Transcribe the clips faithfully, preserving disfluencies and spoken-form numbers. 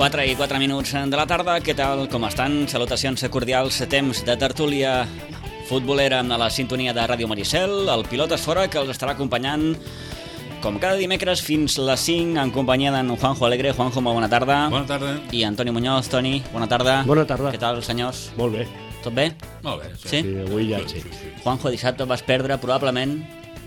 quatre i quatre minuts de la tarda. Què tal? Com estan? Salutacions cordials. Temps de tertúlia futbolera a la sintonia de Ràdio Maricel. El Pilotes Fora, que els estarà acompanyant com cada dimecres fins les cinc, en companyia d'en Juanjo Alegre. Juanjo, molt bona tarda. Bona tarda. I Antoni Muñoz. Toni, bona tarda. Bona tarda. Què tal, senyors? Molt bé. Tot bé? Molt bé. Sí? Sí, avui ja sí. Juanjo, dissabte vas perdre probablement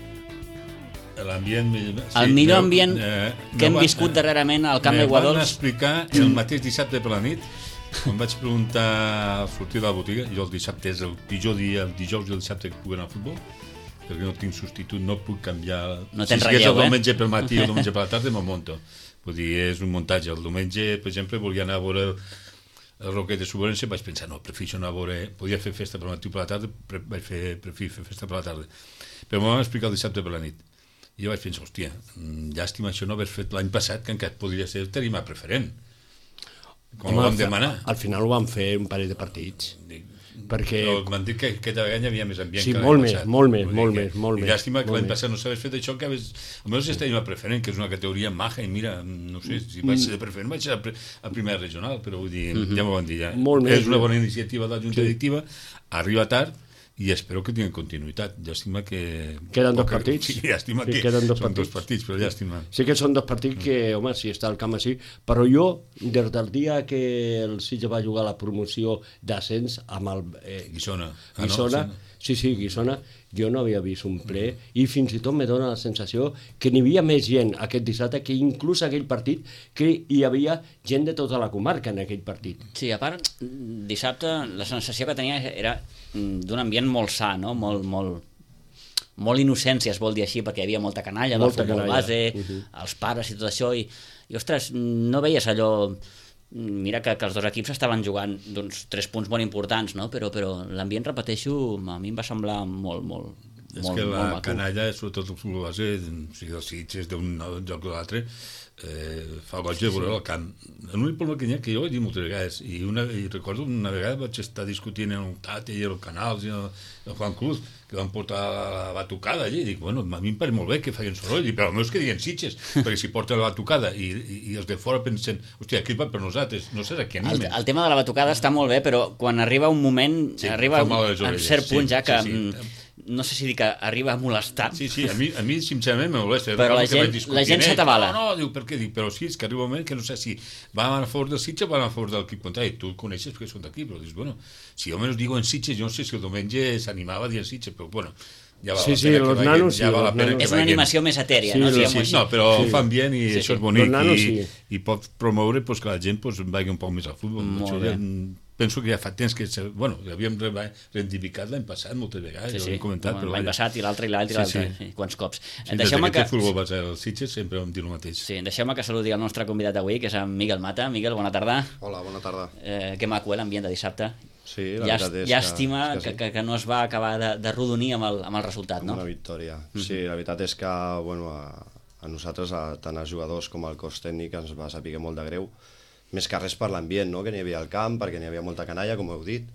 l'ambient... Sí, el millor no, ambient eh, que hem no viscut van, darrerament al Camp de Guadols. Me van explicar el mateix dissabte per la nit, quan vaig preguntar al sortir de la botiga, jo el dissabte és el pitjor dia, el dijous i el dissabte que puc anar al futbol, perquè no tinc substitut, no puc canviar... No tens si relleu, el eh? diumenge pel matí o el diumenge per la tarda, me'l monto. Vull dir, és un muntatge. El diumenge, per exemple, volia anar a veure el, el Roquet de Suborense, vaig pensar, no, prefereixo anar a veure... Podia fer festa per la matí o per la tarda, pre vaig fer, preferir fer festa per la tarda. Però m'ho van explicar el dissabte per la nit. I jo vaig pensar, hòstia, llàstima això no haver fet l'any passat, que encara podria ser el tarima preferent. Com ho vam demanar. Al final ho vam fer un parell de partits. Perquè... Però m'han dit que aquesta vegada hi havia més ambient sí, que molt l'any més, passat. molt més, Vull molt dir més, molt i més. Llàstima que molt l'any més. passat no s'hagués fet això, que hagués... Almenys és tarima preferent, que és una categoria maja, i mira, no sé, si vaig ser de preferent vaig ser a, pre a primera regional, però vull dir, mm-hmm. ja m'ho van dir ja. Molt és més, una més. bona iniciativa de la Junta Sí. Directiva, arriba tard, i espero que tinguin continuïtat. Llàstima que... Queden dos poca- partits. Sí, llàstima Sí, que queden dos són dos partits. partits, però llàstima. Sí que són dos partits que, home, si està al camp així, però jo, des del dia que el Sitges va jugar la promoció d'ascens amb el... Eh, Guissona. Ah, no? Guissona, Sí. sí, sí, Guissona, jo no havia vist un ple i fins i tot me dóna la sensació que n'hi havia més gent aquest dissabte que inclús aquell partit que hi havia gent de tota la comarca en aquell partit. Sí, a part, dissabte la sensació que tenia era d'un ambient molt sa, no? Molt, molt, molt innocència, es vol dir així, perquè hi havia molta canalla Molta del futbol canalla. base, Uh-huh. els pares i tot això, i, i ostres, no veies allò... Mira que, que els dos equips estaven jugant d'uns tres punts molt importants, no? Però, però l'ambient, repeteixo, a mi em va semblar molt, molt, És molt, que la molt maco. canalla, sobretot el futbol base, o sigui, els Sitges d'un lloc o l'altre, eh, fa goig de veure el camp. L'únic problema que hi ha, que jo ho he dit moltes vegades, i, una, i recordo una vegada vaig estar discutint amb el Tate i el Canals i el, el Juan Cruz, que van portar la batucada allí, i dic, bueno, a mi em pareix molt bé que feien soroll, i però almenys que diguen Sitges, perquè si porten la batucada i, i, i els de fora pensen, hòstia, aquí van per nosaltres, no sé a què El, animen. el tema de la batucada està molt bé, però quan arriba un moment, Sí, arriba fa mal a les a un orelles, cert punt sí, ja que, sí, sí. mm, no sé si dir que arriba a molestar, Sí, sí, a mi, a mi sincerament me molesta. Però la Recordo que gent- vaig discutir la gent amb ells. s'atabala. No, no, diu, per què? Dic, però sí, és que arriba un moment que no sé si van a favor del Sitges o van a favor del equip contrari. Tu el coneixes perquè són d'aquí, però dius, bueno, si jo menos digo en Sitges, jo no sé si el diumenge s'animava a dir en Sitges, però bueno, ja val Sí, la sí, pena los que vagin, nanos sí, ja val la los pena nanos. que és una vagin. animació més etèria, Sí, no? sí, Diguem-ho Sí, així. no, però Sí. ho fan bien i Sí, això sí. és bonic Los nanos, i, sí. i pot promoure pues, que la gent pues, vagi un poc més al futbol. Molt Això bé. ja, penso que ja fa temps que... se- Bueno, l'havíem re- reivindicat l'any passat moltes vegades, Sí, ja ho sí, hem comentat, però l'any vaja. passat i l'altre i l'altre i Sí, l'altre, sí. sí, quants cops. Sí, des Deixeu-me que que, té futbol base al Sitges sempre vam dir el mateix. sí, deixeu-me que saludi el nostre convidat d'avui, que és en Miguel Mata. Miguel, bona tarda. Hola, bona tarda. Eh, que maco, eh, l'ambient de dissabte. Sí, la Llàst- veritat és Llàstima que, és que, que, sí. que, que no es va acabar de, de rodonir amb el, amb el resultat, Amb no? una victòria. Sí, la veritat és que bueno, a, a nosaltres, a, tant els jugadors com al cos tècnic, ens va saber molt de greu. Més que res per l'ambient, no? Que n'hi havia al camp, perquè n'hi havia molta canalla, com heu dit.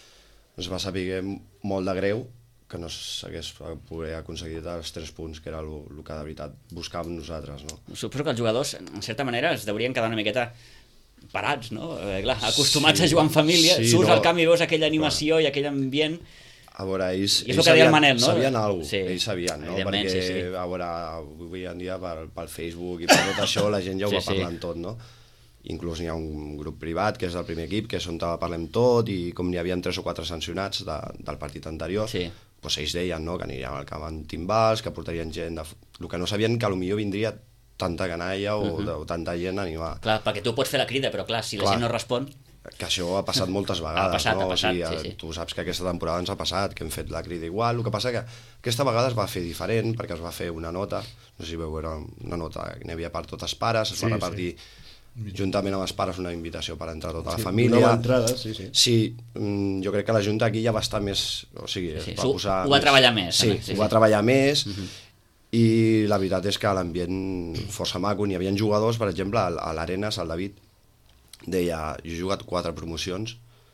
Ens va saber molt de greu que no s'hagués poder aconseguit els tres punts, que era el que de veritat buscàvem nosaltres, no? Suposo que els jugadors, en certa manera, es deurien quedar una miqueta parats, no? Eh, clar, acostumats Sí, a jugar en família, sí, surts no, al camp i veus aquella animació i aquell ambient... A veure, ells, I és el ells que deia el sabien, Manel, no? sabien alguna Sí, cosa, ells sabien, no? evidentment, Perquè, sí, sí. a veure, avui en dia per, pel Facebook i per tot això la gent ja ho Sí, va sí. parlant tot, no? Inclús n'hi ha un grup privat, que és el primer equip, que és on parlem tot, i com n'hi havia tres o quatre sancionats de, del partit anterior, Sí. doncs ells deien, no?, que anirien al camp amb timbals, que portarien gent... De... El que no sabien que potser vindria tanta canalla o, uh -huh. o tanta gent a animar. Clar, perquè tu pots fer la crida, però clar, si la Clar. gent no respon... Que això ha passat moltes vegades, passat, no? ha passat, o sigui, sí, sí. Tu saps que aquesta temporada ens ha passat, que hem fet la crida igual, el que passa que aquesta vegada es va fer diferent, perquè es va fer una nota, no sé si veu, era una nota que n'hi havia per tots els pares, es Sí, va repartir sí. juntament amb els pares una invitació per entrar tota la Sí, família. donava entrada, sí, sí. Sí, mm, jo crec que la Junta aquí ja va estar més... O sigui, Sí, es va ho- posar ho va més- treballar més, Sí, també, sí, ho sí. va treballar més, i la veritat és que l'ambient força maco, n'hi havia jugadors, per exemple, a l'Arenas, el David, deia, jo he jugat quatre promocions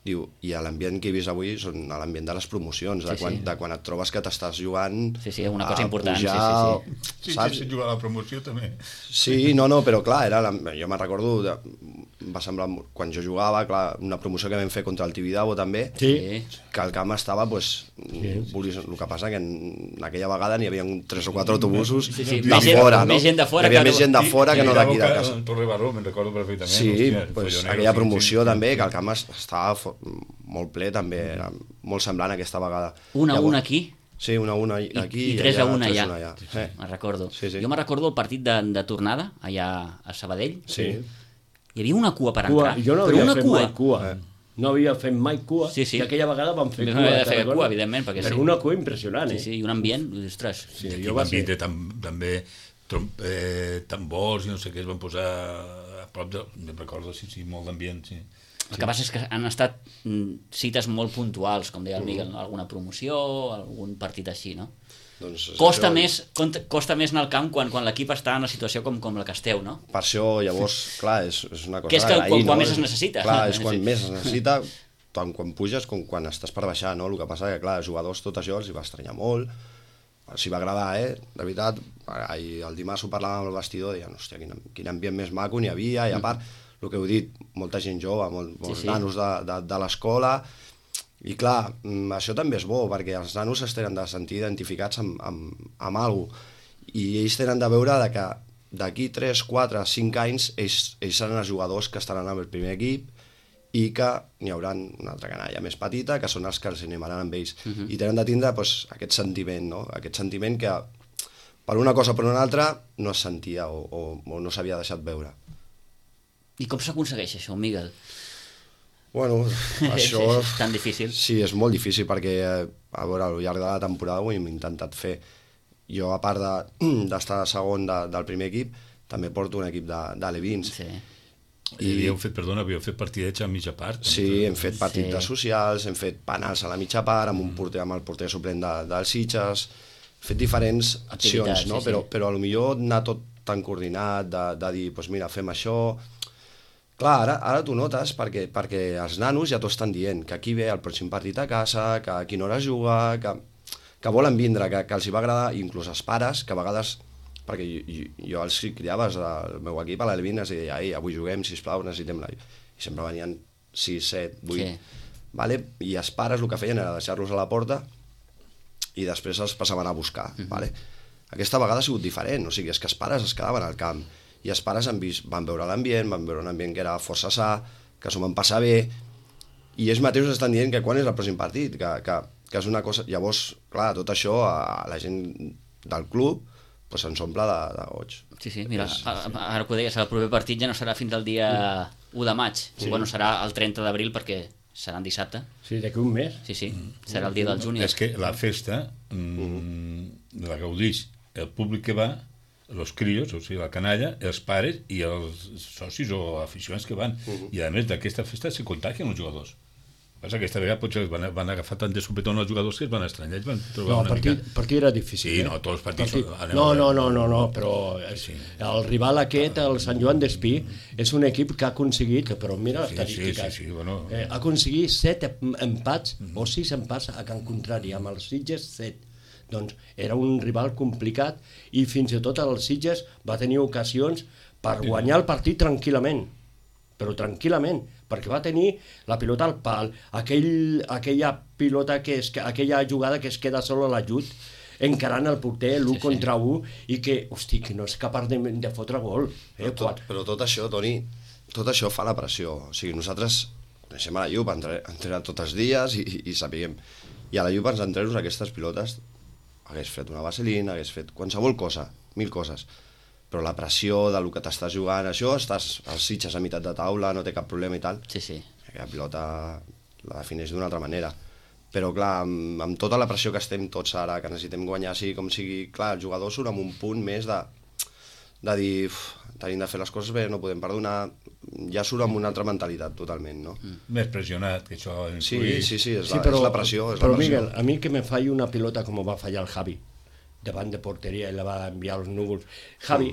diu, i l'ambient que he vist avui són l'ambient de les promocions, de, Sí, quan, sí. de quan et trobes que t'estàs jugant Sí, sí, una cosa a important, sí, pujar, sí, Sí, saps? sí, sí, jugar a la promoció també. Sí, no, no, però clar, era la, jo me'n recordo, de, va semblar, quan jo jugava, clar, una promoció que vam fer contra el Tibidabo també, Sí. Sí. que el camp estava, pues, volies, el que passa que en, en aquella vegada n'hi havia un tres o quatre autobusos Sí, sí, de més gent- fora, no? més gent de fora Hi havia que més no- gent de fora que no d'aquí de casa. El Torre Baró, me'n recordo perfectament. Sí, hòstia, pues, follonero, aquella sí, promoció sí, també, sí. que el camp es- estava fo- molt ple també, era molt semblant aquesta vegada. Un a Llavors- un aquí Sí, un a un i, aquí i tres a un tres allà. allà. Eh. Me'n recordo. Sí, sí. Jo me'n recordo el partit de, de tornada, allà a Sabadell. Sí. Hi havia una cua per Cua. entrar. Jo no però havia una fet cua. mai cua. Eh. No havia fet mai cua, Sí, sí. i aquella vegada vam fer Vam cua. haver de te'n fer recordes? cua, evidentment, perquè Però sí. una cua impressionant, Sí, eh? sí, i un ambient, ostres. Sí, I jo aquí va van ser... vindre tam, també trom, eh, tambors i no sé què, es van posar a prop de... No recordo, sí, sí, molt d'ambient, sí. El que passa és que han estat mm, cites molt puntuals, com deia el Miguel, no? Alguna promoció, algun partit així, no? Doncs Costa això- més, cont- costa més anar al camp quan, quan l'equip està en una situació com, com la que esteu, no? Per això, llavors, clar, és, és una cosa Que és que d'agrair, quan- quan no? més es necessita. Clar, és quan Sí. més es necessita, tant quan puges com quan estàs per baixar, no? El que passa que, clar, els jugadors tot això els hi va estranyar molt, els hi va agradar, eh? De veritat, ahir, el dimarts ho parlàvem amb el vestidor, deien, hòstia, quin, quin ambient més maco n'hi havia, i a part, el que heu dit, molta gent jove, molt, molts Sí, sí. nanos de, de, de l'escola, i clar, mm, això també és bo, perquè els nanos es tenen de sentir identificats amb, amb, amb alguna cosa, i ells tenen de veure de que d'aquí tres, quatre, cinc anys ells, ells seran els jugadors que estaran amb el primer equip i que n'hi haurà una altra canalla més petita, que són els que els animaran amb ells. Uh -huh. I tenen de tindre pues, aquest sentiment, no? Aquest sentiment que per una cosa o per una altra no es sentia o, o, o no s'havia deixat veure. I com s'aconsegueix això, Miguel? Bueno, això... és, és tan difícil. Sí, és molt difícil perquè, eh, a veure, al llarg de la temporada ho hem intentat fer. Jo, a part de- d'estar de, segon de, del primer equip, també porto un equip de, de Levins. Sí. I havíeu fet, perdona, havíeu fet partidets a mitja part. Sí, hem fet partits Sí. de socials, hem fet penals a la mitja part, amb un porter, amb el porter suplent de, del Sitges, hem fet diferents accions, Activitats, no? sí, sí. Però, però a lo millor anar tot tan coordinat, de, de dir, doncs mira, fem això... Clar, ara, ara t'ho notes perquè, perquè els nanos ja t'ho estan dient, que aquí ve el pròxim partit a casa, que a quina hora juga, que, que volen vindre, que, que els hi va agradar, i inclús els pares, que a vegades, perquè jo, jo, jo els cridaves del meu equip a l'Elvin, els deia, ei, avui juguem, sisplau, necessitem la... I sempre venien sis, set, vuit, Sí. vale? I els pares el que feien era deixar-los a la porta i després els passaven a buscar, uh -huh. vale? Aquesta vegada ha sigut diferent, o sigui, és que els pares es quedaven al camp, i els pares han vist, van veure l'ambient, van veure un ambient que era força sa, que s'ho van passar bé, i ells mateixos estan dient que quan és el pròxim partit, que, que, que és una cosa... Llavors, clar, tot això a la gent del club pues, se'ns omple de, de goig. Sí, sí, mira, ara que ho deies, el proper partit ja no serà fins al dia u de maig. Sí. Bueno, serà el trenta d'abril perquè serà en dissabte. Sí, d'aquí un mes. Sí, sí, serà el dia del júnior. És que la festa mm, la gaudix el públic que va, els crios, o sigui, la canalla, els pares i els socis o aficionats que van. Uh-huh. I a més d'aquesta festa se contagien els jugadors. Passa que aquesta vegada potser van, van agafar tant de supetón els jugadors que es van estranyar, ells van trobar No, el una partit, mica... partit era difícil. Sí, eh? no, tots els partits Partit... són- anem No, a no, veure. no, no, no, però Sí. el rival aquest, el Sant Joan d'Espí, és un equip que ha aconseguit, però mira les Sí, estadístiques, sí, sí, sí, bueno. eh, ha aconseguit set empats mm -hmm. o sis empats a Can Contrari, amb els Sitges set. Doncs era un rival complicat i fins i tot el Sitges va tenir ocasions per guanyar el partit tranquil·lament, però tranquil·lament, perquè va tenir la pilota al pal, aquell, aquella pilota que es, aquella jugada que es queda sol a l'ajut, encarant el porter l'u Sí, sí. contra u, i que, hosti, que no és capaç de, de fotre gol. Eh, Però tot, però tot això, Toni, tot això fa la pressió. O sigui, nosaltres coneixem a la Jup, entre, entrenar tots els dies i, i sapiguem. I a la Jup ens entrenos aquestes pilotes, hagués fet una vaselina, hagués fet qualsevol cosa, mil coses. Però la pressió de lo que t'estàs jugant, això, estàs als Sitges a meitat de taula, no té cap problema i tal. Sí, sí. Aquella pilota la defineix d'una altra manera. Però, clar, amb, amb tota la pressió que estem tots ara, que necessitem guanyar, sigui com sigui, clar, el jugador surt amb un punt més de, de dir, uf, tenim de fer les coses bé, no podem perdonar, ja surt amb una altra mentalitat totalment, no? Mm. Més pressionat, que això Sí, influïx. sí, sí, és, Sí, la, però, és la pressió. És però la pressió. Miguel, a mi que me falli una pilota com va fallar el Javi, davant de porteria i la va enviar als núvols. Javi,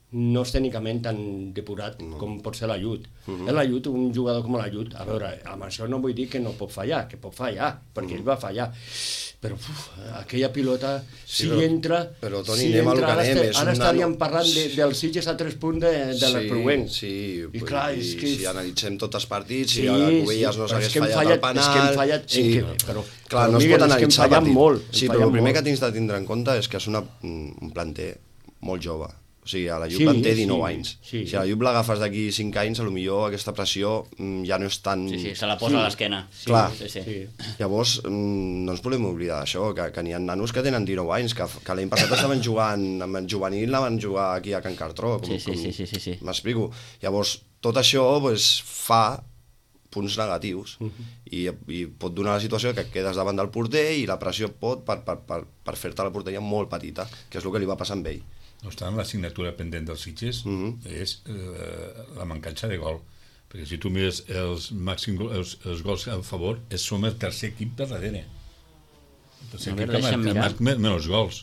no és tècnicament tan depurat no. com pot ser l'Ajut. Uh -huh. L'Ajut, un jugador com l'Ajut, a veure, amb això no vull dir que no pot fallar, que pot fallar, perquè uh -huh. ell va fallar. Però uf, aquella pilota, sí, si però, entra... Però, Toni, si anem entra, al que anem. Ara, ara estaríem parlant de, dels Sitges a tres punts de, de sí, l'Espluguenc. Sí, I clar, i, és que... si analitzem tots els partits, sí, si el Cubelles sí, no s'hagués fallat, fallat el penal... És que hem fallat... Sí, que, però, clar, però, no es Miguel, pot analitzar és que hem fallat molt. Sí, però el primer molt. que tens de tindre en compte és que és una, un planter molt jove. O sigui, a la Juve sí, en té dinou sí, anys. Sí. Si a la Juve l'agafes d'aquí cinc anys, potser aquesta pressió ja no és tan... Sí, sí, se la posa sí. a l'esquena. Sí, clar, sí, sí. Sí. Llavors no ens podem oblidar d'això, que, que n'hi ha nanos que tenen dinou anys, que, que l'any passat estaven jugant, amb el juvenil la van jugar aquí a Can Cartró. Com, sí, sí, sí, sí, sí, sí. M'explico. Llavors, tot això pues, fa punts negatius uh -huh. i, i pot donar la situació que quedes davant del porter i la pressió pot per, per, per, per fer-te la porteria molt petita, que és el que li va passar amb ell. No obstant, la signatura pendent dels Sitges uh -huh. és eh, la mancança de gol, perquè si tu mires els màxims els, els gols a favor, és som el tercer equip per darrere, el tercer equip que marca menys gols.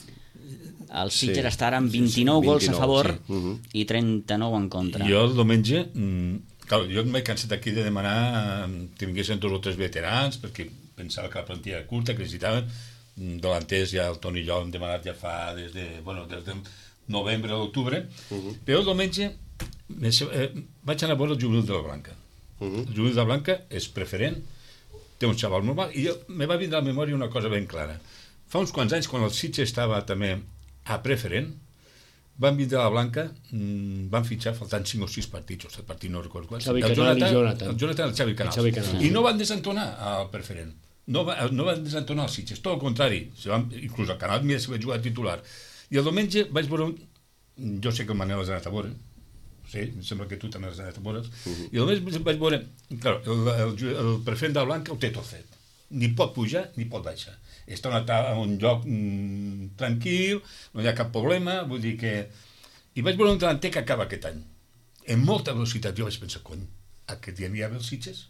El Sitges sí. està ara amb vint-i-nou, sí, sí, gols vint-i-nou, a favor sí. uh -huh. i trenta-nou en contra. Jo el diumenge, mm, clar, jo m'he cansat aquí de demanar que vinguessin dos o tres veterans, perquè pensava que la plantilla era curta, que necessitaven delanters, ja el Toni i jo hem demanat ja fa des de, bueno, des de novembre o octubre, uh -huh. però el diumenge eh, vaig anar a veure el juvenil de la Blanca. Uh -huh. El juvenil de la Blanca és preferent, té un xaval normal, i jo, me va vindre a la memòria una cosa ben clara. Fa uns quants anys, quan el Sitges estava també a preferent, van vindre a la Blanca, mmm, van fitxar faltant cinc o sis partits, o set partits, no recordo quants. Xavi Canal i Jonathan. El Jonathan, el Xavi Canal. El Xavi Canal. I no van desentonar al preferent. No, va, no van desentonar els Sitges, tot el contrari. Se van, inclús el Canal mira si va jugar titular. I el diumenge vaig veure un... Jo sé que el Manel has anat a veure, sí, em sembla que tu també has anat a veure, uh -huh. i el diumenge vaig veure... Clar, el, el, el preferent de la Blanca ho té tot fet. Ni pot pujar ni pot baixar. Està a un lloc mm, tranquil, no hi ha cap problema, vull dir que... I vaig veure un delanter que acaba aquest any. En molta velocitat. Jo vaig pensar, cony, aquest dia n'hi ha els Sitges?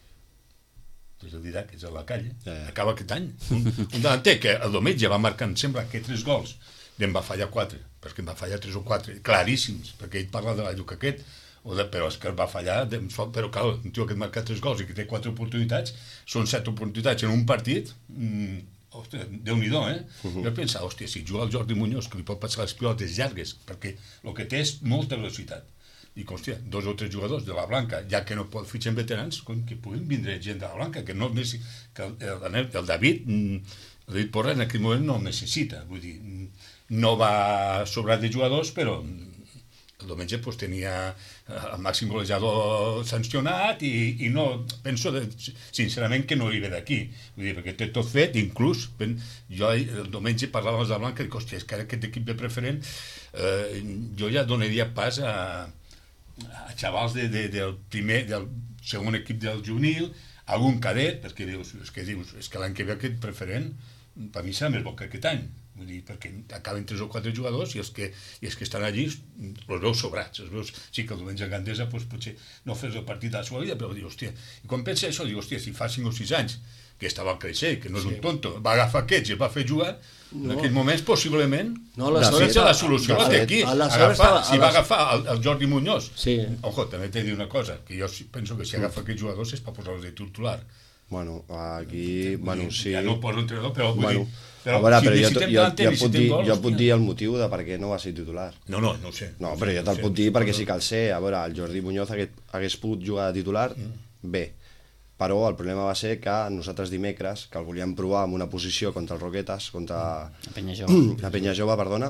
És el Didac, és a la calle, eh. acaba aquest any. Un, un delanter que el diumenge va marcar, em sembla, que tres gols, i en va fallar quatre, perquè en va fallar tres o quatre, claríssims, perquè ell parla de la lluc aquest, o de, però és que el va fallar, de, però clar, un tio que et marca tres gols i que té quatre oportunitats, són set oportunitats en un partit, mmm, hòstia, Déu-n'hi-do, eh? Uh -huh. Jo pensava, hòstia, si juga el Jordi Muñoz, que li pot passar les pilotes llargues, perquè el que té és molta velocitat. I, hòstia, dos o tres jugadors de la Blanca, ja que no pot fitxar en veterans, que puguin vindre gent de la Blanca, que no necessita, que el, el, el David, el David Porra en aquell moment no el necessita, vull dir, no va sobrar de jugadors, però el diumenge pues, tenia el màxim golejador sancionat i, i no, penso de, sincerament que no hi ve d'aquí, vull dir, perquè té tot fet, inclús ben, jo el diumenge parlava amb els de Blanca i dic, hòstia, és que ara aquest equip de preferent eh, jo ja donaria pas a a xavals de, de, del primer, del segon equip del juvenil, algun cadet, perquè dius, és que, dius, és que l'any que ve aquest preferent, per mi serà més bo que aquest any, vull dir, perquè acaben tres o quatre jugadors i els que, i els que estan allí els veus sobrats, els veus, sí que el diumenge a Gandesa doncs, potser no fes el partit de la seva vida, però dius, hòstia, i quan pensa això, dius, hòstia, si fa cinc o sis anys que estava al creixer, que no és sí. un tonto, va agafar aquests i el va fer jugar, no. en aquells moments, possiblement, no, la, la solució la té aquí. Agafar, estava, si va agafar el, el Jordi Muñoz, sí. ojo, també t'he de dir una cosa, que jo penso que si agafa aquests jugadors és per posar-los de titular. Bueno, aquí, bueno, sí... Ja no poso entrenador, però vull bueno, dir... Però, veure, si però jo, jo, jo, jo, puc dir, gols, jo puc dir el motiu de per què no va ser titular. No, no, no ho sé. No, però jo te'l puc dir perquè sí que el sé. A veure, el Jordi Muñoz hagués, hagués pogut jugar de titular, mm. bé. Però el problema va ser que nosaltres dimecres, que el volíem provar en una posició contra el Roquetes, contra la Penya Jove, la Penya Jove, perdona,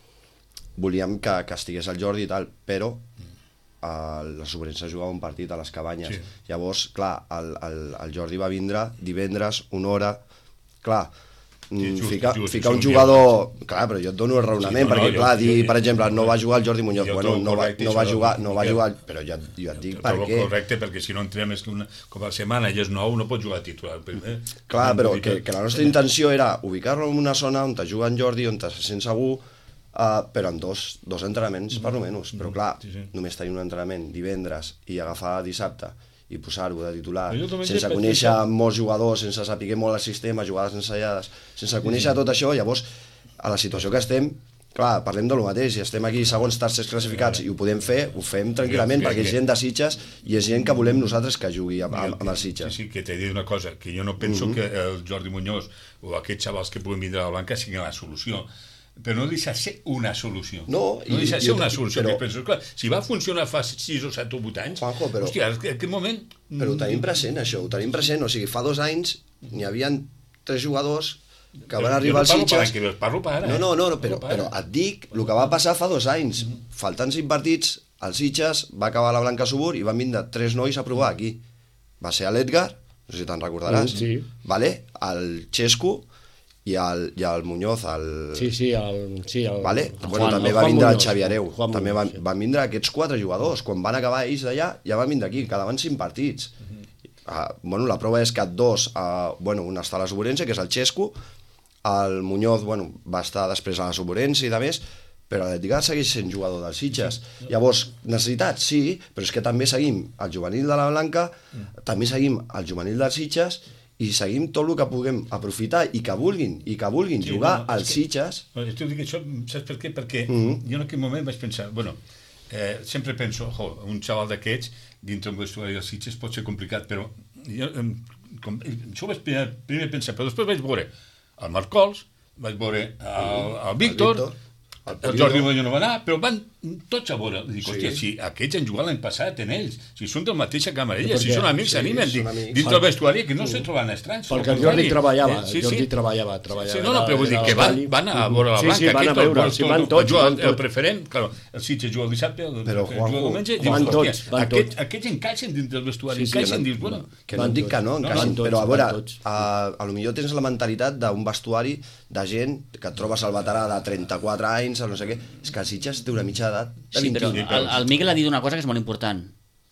volíem que, que estigués el Jordi i tal, però el, la Sobrença jugava un partit a les Cabanyes. Sí. Llavors, clar, el, el, el Jordi va vindre divendres, una hora, clar, sí, just, ficar, just, ficar un jugador... Dia, clar, però jo et dono el raonament, sí, no, perquè, no, clar, jo, dir, jo, per exemple, no va jugar el Jordi Muñoz, bueno, no va, no va jugar, no va jugar, però jo, jo et dic per què. Correcte, perquè si no entrem és que una, com a setmana i és nou, no pot jugar titular. Eh? Clar, però que, que la nostra intenció era ubicar-lo en una zona on te juga en Jordi, on te se sent segur, Uh, però en dos, dos entrenaments, per almenys. Però clar, sí, sí. només tenir un entrenament divendres i agafar dissabte i posar-ho de titular, sense conèixer que... molts jugadors, sense saber molt el sistema, jugades ensaiades, sense conèixer sí, sí. tot això, llavors, a la situació que estem, clar, parlem de lo mateix, si estem aquí segons tercers classificats i ho podem fer, ho fem tranquil·lament, perquè és gent de Sitges i és gent que volem nosaltres que jugui amb, amb els Sitges. Sí, sí, que t'he dit una cosa, que jo no penso que el Jordi Muñoz o aquests xavals que puguin vindre a la Blanca siguin la solució, però no deixa ser una solució. No, no deixa ser una solució. Però, que penso, clar, si va funcionar fa sis o set o vuit anys, Juanjo, però, hòstia, en aquest moment... Però ho tenim present, això, ho tenim present. O sigui, fa dos anys n'hi havia tres jugadors que van arribar als Sitges... Jo no parlo per ara, No, no, no, no però, però et dic el que va passar fa dos anys. Faltant cinc partits, als Sitges va acabar la Blanca Subur i van vindre tres nois a provar aquí. Va ser l'Edgar, no sé si te'n recordaràs, Sí. vale? El Xesco i el, i el Muñoz, el... Sí, sí, el... Sí, el Vale? el Bueno, Juan- també el va Juan vindre el Muñoz, Xavi Areu. Juan També Muñoz, van, sí. van vindre aquests quatre jugadors. Quan van acabar ells d'allà, ja van vindre aquí. Quedaven cinc partits. Uh, bueno, la prova és que dos... Uh, bueno, un està a la Suburense, que és el Xesco. El Muñoz, bueno, va estar després a la Suburense i de més, però l'Edgar segueix sent jugador dels Sitges. Sí. Llavors, necessitats, sí, però és que també seguim el juvenil de la Blanca, mm. també seguim el juvenil dels Sitges i seguim tot el que puguem aprofitar i que vulguin, i que vulguin Sí, jugar no, no, als és que- Sitges. Bueno, jo dic això, saps per què? Perquè Mhm. jo en aquell moment vaig pensar, bueno, eh, sempre penso, jo, un xaval d'aquests, dintre un vestuari dels Sitges pot ser complicat, però jo, em, com, això ho vaig primer, primer pensar, però després vaig veure el Marcols, vaig veure el, el Víctor, Víctor, el el Pulido. Jordi Molló no va anar, però van tots a veure. Dic, Sí. hòstia, si aquests han jugat l'any passat en ells, si són de la mateixa camarella, Sí, si perquè- són amics, sí, s'animen, són dic, amics. dintre del vestuari, que no se troben estranys. Perquè al el Jordi contrari. treballava, Eh, sí, Jordi sí. treballava, treballava. Sí, no, no, però vull dir Era que el van, Cali. van a veure la Sí, Blanca. sí, van a aquest, veure, el, sí, van tots, el, van el, el tots. preferent, claro, el Sitges juga el dissabte, el, Però, el, Juanjo, juga el diumenge, van dius, tots, hòstia, van aquests, tots. aquests encaixen dintre del vestuari, Sí, sí, encaixen, no- dius, bueno, que no Van et dic que no, tots, encaixin, van tots, però a veure, van tots. a, a lo millor tens la mentalitat d'un vestuari de gent que et trobes el veterà de trenta-quatre anys, o no sé què, és que el Sitges té una mitja edat de Sí, però vint-i-u. el, el Miguel ha dit una cosa que és molt important.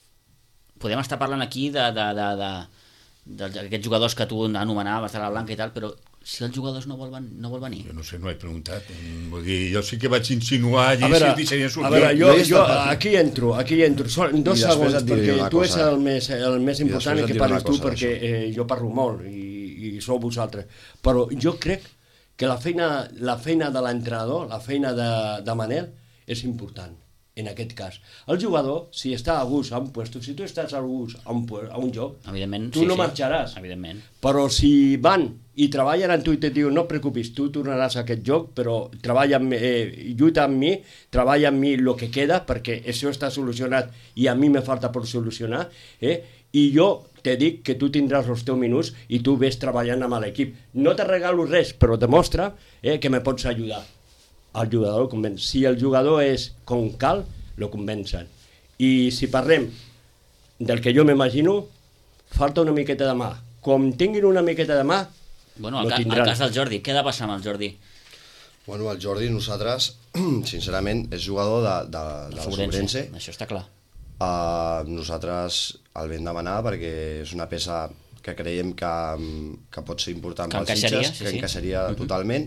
Podem estar parlant aquí de, de, de, de, d'aquests jugadors que tu anomenaves de la Blanca i tal, però si els jugadors no volen, no volen venir. jo no sé, no he preguntat. Mm, Vull dir, jo sí que vaig insinuar allí A veure, si deixarien sortir. a veure, jo, no he jo estat partit. aquí entro, aquí entro, Sol, dos I després segons, et diré perquè una tu és cosa. el més, el més I important després et que diré parlis una tu, cosa perquè eh, jo parlo molt i, i sou vosaltres. Però jo crec que la feina, la feina de l'entrenador, la feina de, de Manel, és important, en aquest cas. El jugador, si està a gust a un puesto, si tu estàs a gust a un, pu- a un lloc, Evidentment, tu sí, no sí. marxaràs. Evidentment. Però si van i treballen amb tu i te diuen no et preocupis, tu tornaràs a aquest joc, però treballa amb, eh, lluita amb mi, treballa amb mi el que queda, perquè això està solucionat i a mi me falta per solucionar, eh? I jo te dic que tu tindràs els teus minuts i tu ves treballant amb l'equip. No te regalo res, però demostra eh, que me pots ajudar. El jugador el convenç. Si el jugador és com cal, lo convencen. I si parlem del que jo m'imagino, falta una miqueta de mà. Com tinguin una miqueta de mà, Bueno, el, lo ca, el tindran. cas del Jordi, què ha de passar amb el Jordi? Bueno, el Jordi, nosaltres, sincerament, és jugador de, de, de la Sobrense. Això està clar. Uh, nosaltres el vam demanar perquè és una peça que creiem que, que pot ser important Que pels encaixaria, Sitges, sí, que sí. encaixaria uh -huh. totalment.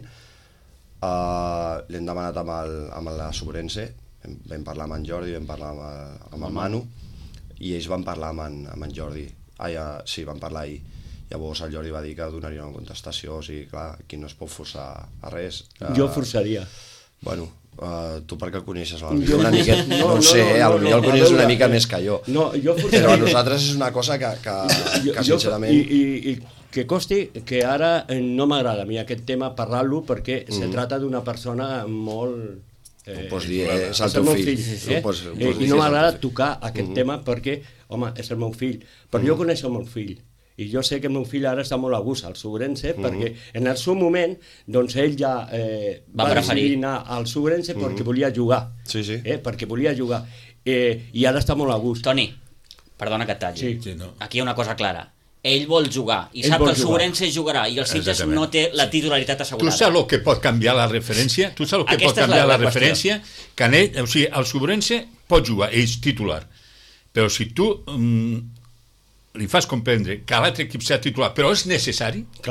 Uh, L'hem demanat amb, el, amb la Sobrense, vam, vam parlar amb en Jordi, vam parlar amb, el, amb el Manu, i ells van parlar amb en, amb en Jordi. Ah, ja, sí, van parlar ahir. Llavors el Jordi va dir que donaria una contestació, o sigui, clar, aquí no es pot forçar a res. Jo Uh, forçaria. Bueno, uh, tu perquè el coneixes Jo- una miqueta, no, no, ho sé, no, eh, no, potser no, el coneixes a una veure, mica eh, més que jo. No, jo Però forçaria. a nosaltres és una cosa que, que, que sincerament... I, i, I que costi que ara eh, no m'agrada a mi aquest tema parlar-lo perquè mm. se trata d'una persona molt... Ho pots dir, eh, és el és teu meu fill. fill, No eh? pots- ho eh, pots dir I no que és el m'agrada teu fill. tocar aquest Mhm. tema perquè, home, és el meu fill. Però jo conec el meu fill i jo sé que el meu fill ara està molt a gust al Sobrense perquè en el seu moment doncs ell ja eh, Va va, preferir. decidir anar al Sobrense perquè volia jugar. Sí, sí. Eh, perquè volia jugar. Eh, I ara està molt a gust. Toni, perdona que et talli. Sí. Sí, no. Aquí hi ha una cosa clara. Ell vol jugar i Ell sap vol que el jugar. Sobrense jugarà i el Sitges Exactament. no té la titularitat Tu assegurada. saps el que pot canviar la referència? Tu saps el que Aquesta pot és canviar la- la, la referència? Que en ell, o sigui, el Sobrense pot jugar, ell és titular. Però si tu mm, li fas comprendre que l'altre equip serà titular, però és necessari, Clar.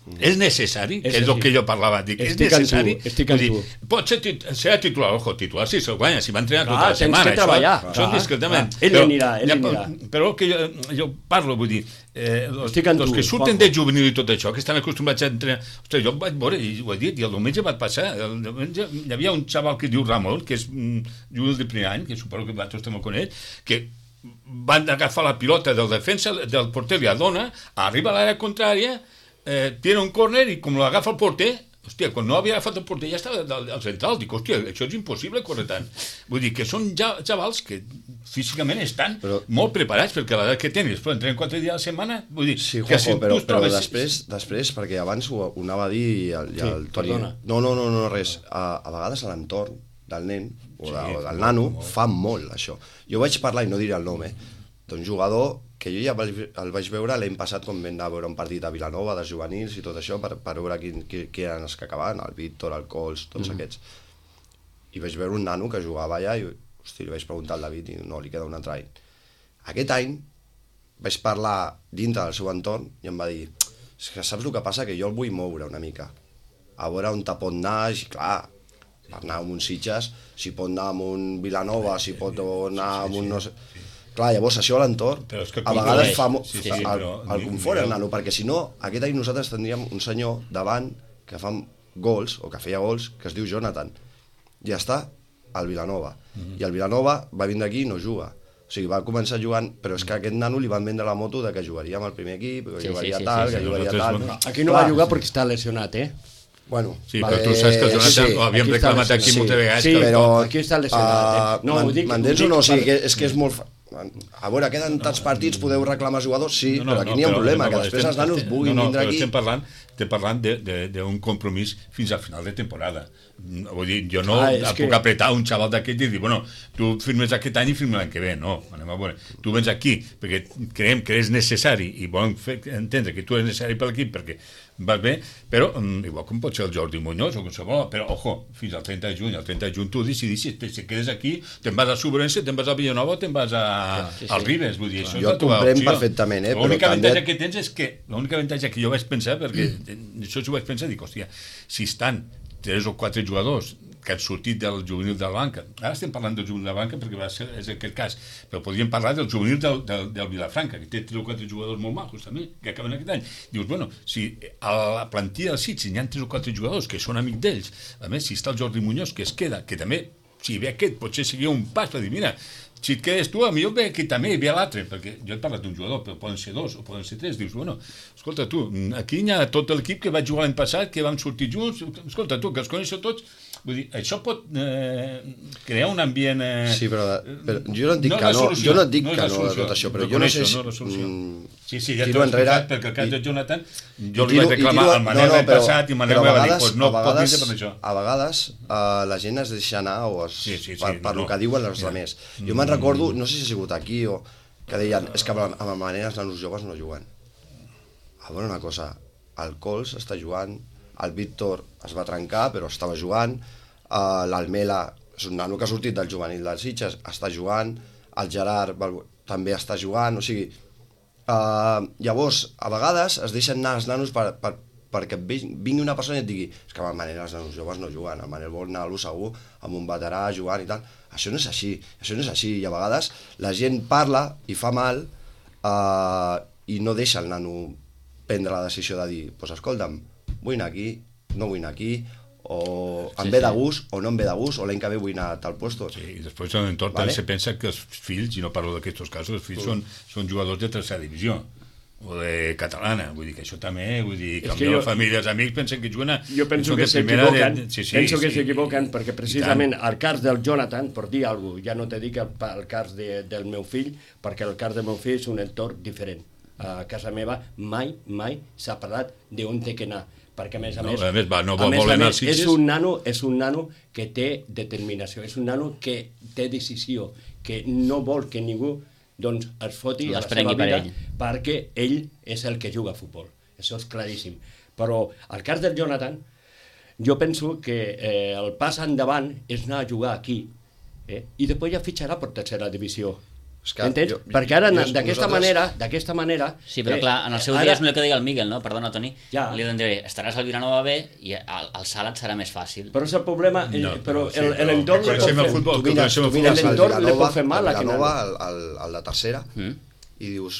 És necessari, que És és el així. que jo parlava, dic, és Estic amb tu, necessari. estic amb Vull tu. dir, pot ser, tit serà titular, ojo, titular si se'l guanya, si va entrenar Clar, tota la tens setmana. que treballar, Això, clar, això discretament. clar. Ell anirà, ell ja, anirà. Però el que jo, jo parlo, vull dir, eh, els, Estic amb els tu, que surten Juanjo. de juvenil i tot això, que estan acostumats a entrenar... Ostres, jo em vaig veure, i ho he dit, i el diumenge va passar, el diumenge hi havia un xaval que es diu Ramon, que és mm, juvenil de primer any, que suposo que vosaltres també el coneix, que van agafar la pilota del defensa, del porter, li la dona, arriba a l'àrea contrària, eh, tiene un córner i com l'agafa el porter, hòstia, quan no havia agafat el porter ja estava al, al central, dic, hòstia, això és impossible córrer tant. Vull dir que són ja xavals que físicament estan però, molt preparats perquè a l'edat que tenen, però entrenen quatre dies a la setmana, vull dir, Sí, que Juanjo, però, tu però trobes... després, després, perquè abans ho, ho anava a dir i el, i Sí, el Toni... perdona. No, no, no, no, res. A, a vegades a l'entorn del nen o, de, Sí, o del nano fa molt això. Jo vaig parlar, i no diré el nom, eh, d'un jugador que jo ja vaig, el vaig veure l'any passat quan vam anar a veure un partit a Vilanova de juvenils i tot això per, per veure qui, qui, qui eren els que acabaven, el Víctor, el Cols, tots mm. aquests. I vaig veure un nano que jugava allà i hosti, li vaig preguntar al David i no, li queda un altre any. Aquest any vaig parlar dintre del seu entorn i em va dir, és que saps el que passa? Que jo el vull moure una mica, a veure on te pot anar, i clar, per anar amb un Sitges, si pot anar amb un Vilanova, si pot anar amb un no sé... Clar, llavors això a l'entorn Però és que a vegades conflueix. fa mo... Sí, sí, el, però- el confort el nano, perquè si no, aquest any nosaltres tindríem un senyor davant que fa gols, o que feia gols, que es diu Jonathan. Ja està, al Vilanova. Mhm. I el Vilanova va vindre aquí i no juga. O sigui, va començar jugant, però és que a aquest nano li van vendre la moto de que jugaria amb el primer equip, que Sí, jugaria sí, sí, tal, sí, que sí. jugaria Nosaltres, tal... Aquí no Clar, va jugar perquè està lesionat, eh? Bueno, Sí, però tu saps que el Jonathan sí, ho havíem aquí està reclamat aquí lesionat. moltes vegades. Sí, que el- però aquí està lesionat, eh? No, uh, ho dic- m'entens ho o no? O dic sigui, per- que és que és molt... fa- A veure, queden tants partits, podeu reclamar jugadors? Sí, No, no, però aquí no, n'hi ha un però- problema, no, que no, després estem- els nanos estem- puguin no, no, vindre però aquí... Estem parlant, estem parlant de- de- d'un compromís fins al final de temporada. Vull dir, jo no Ah, és puc que- apretar un xaval d'aquest i dir, bueno, tu firmes aquest any i firmes l'any que ve. No, anem a veure. Tu vens aquí perquè creiem que és necessari i volem fer entendre que tu eres necessari per l'equip perquè vas bé, però um, igual com pot ser el Jordi Muñoz o qualsevol, però ojo, fins al trenta de juny, el trenta de juny tu decidissis, si quedes aquí, te'n vas a Sobrense, te'n vas a Villanova o te'n vas a, sí, sí. al Ribes, vull dir, això és Jo la teva comprem opció. perfectament, eh, L'únic però avantatge també- que tens és que, l'únic avantatge que jo vaig pensar, perquè això s'ho vaig pensar, dic, hòstia, si estan tres o quatre jugadors que han sortit del juvenil de la banca, ara estem parlant del juvenil de la banca perquè va ser, és aquest cas, però podríem parlar del juvenil del, del, del Vilafranca, que té tres o quatre jugadors molt majos també, que acaben aquest any. Dius, bueno, si a la plantilla del Sitges hi ha tres o quatre jugadors que són amics d'ells, a més, si està el Jordi Muñoz, que es queda, que també, si ve aquest, potser seria un pas per dir, mira, si et quedes tu, a millor ve aquí també, ve l'altre, perquè jo he parlat d'un jugador, però poden ser dos o poden ser tres, dius, bueno, escolta tu, aquí hi ha tot l'equip que va jugar l'any passat, que vam sortir junts, escolta tu, que els coneixo tots, vull dir, això pot eh, crear un ambient... Eh, Sí, però, però jo no et dic és que la no, solució, jo no et dic és que la no de solució, tot això, però jo no reconeixo, sé si... no és la solució. mm, Sí, sí, ja tiro t'ho he enrere explicat, perquè el cas i- de Jonathan, jo i li vaig tiro- i reclamar tiro- al Manel l'any però- passat i Manel però me a va dir, vegades- pues no a pot vegades, vindre per això. a vegades uh, la gent es deixa anar o es, Sí, sí, sí, per, per no, el que no. diuen els Ja. altres. Jo me'n recordo, no sé si ha sigut aquí o que deien, és que amb, amb el Manel els nanos joves no juguen. A veure una cosa, el Cols està jugant, el Víctor es va trencar però estava jugant, uh, l'Almela és un nano que ha sortit del juvenil del Sitges, està jugant, el Gerard Balbo- també està jugant, o sigui, uh, llavors, a vegades es deixen anar els nanos per, per, perquè et ve- vingui una persona i et digui és que amb el Manel els nanos joves no juguen, el Manel vol anar a l'u segur amb un veterà jugant i tal. Això no és així, això no és així, i a vegades la gent parla i fa mal uh, i no deixa el nano prendre la decisió de dir, doncs pues, escolta'm, vull anar aquí, no vull anar aquí, o em Sí, ve de sí. gust, o no em ve de gust, o l'any que ve vull anar a tal puesto. Sí, i després en l'entorn Vale. també se pensa que els fills, i no parlo d'aquests casos, els fills són, són jugadors de tercera divisió o de catalana, vull dir que això també, vull dir, que És amb que la jo- família, els amics pensen que juguen a... Jo penso són que de primera s'equivoquen, de- sí, sí, penso que sí, s'equivoquen i- perquè i precisament tant. al cas del Jonathan, per dir alguna cosa, ja no te dic el, pa- el cas de, del meu fill, perquè el cas del meu fill és un entorn diferent. A casa meva mai, mai s'ha parlat d'on té que anar, perquè a més a No, més, a més, va, no a vol més, a voler anar més, als Sitges. és un nano, és un nano que té determinació, és un nano que té decisió, que no vol que ningú doncs, es foti Les a la prengui seva per vida ell. perquè ell és el que juga a futbol. Això és claríssim. Però el cas del Jonathan, jo penso que eh, el pas endavant és anar a jugar aquí, eh? I després ja fitxarà per tercera divisió. És que Entens? jo- Perquè ara, jo- d'aquesta nosaltres- manera, d'aquesta manera... Sí, però eh, clar, en el seu ara- dia és el que deia el Miguel, no? Perdona, Toni. Ja. Li diré, estaràs al Vilanova B i el, el salt et serà més fàcil. Però és el problema, el, No, però sí, el, però l'entorn que li pot coneixem el fer... futbol, Tu que mires, coneixem el tu mires futbol. l'entorn el li Vilanova, pot fer mal el a Vilanova, Kenano. el, el, el de tercera, Mm? i dius,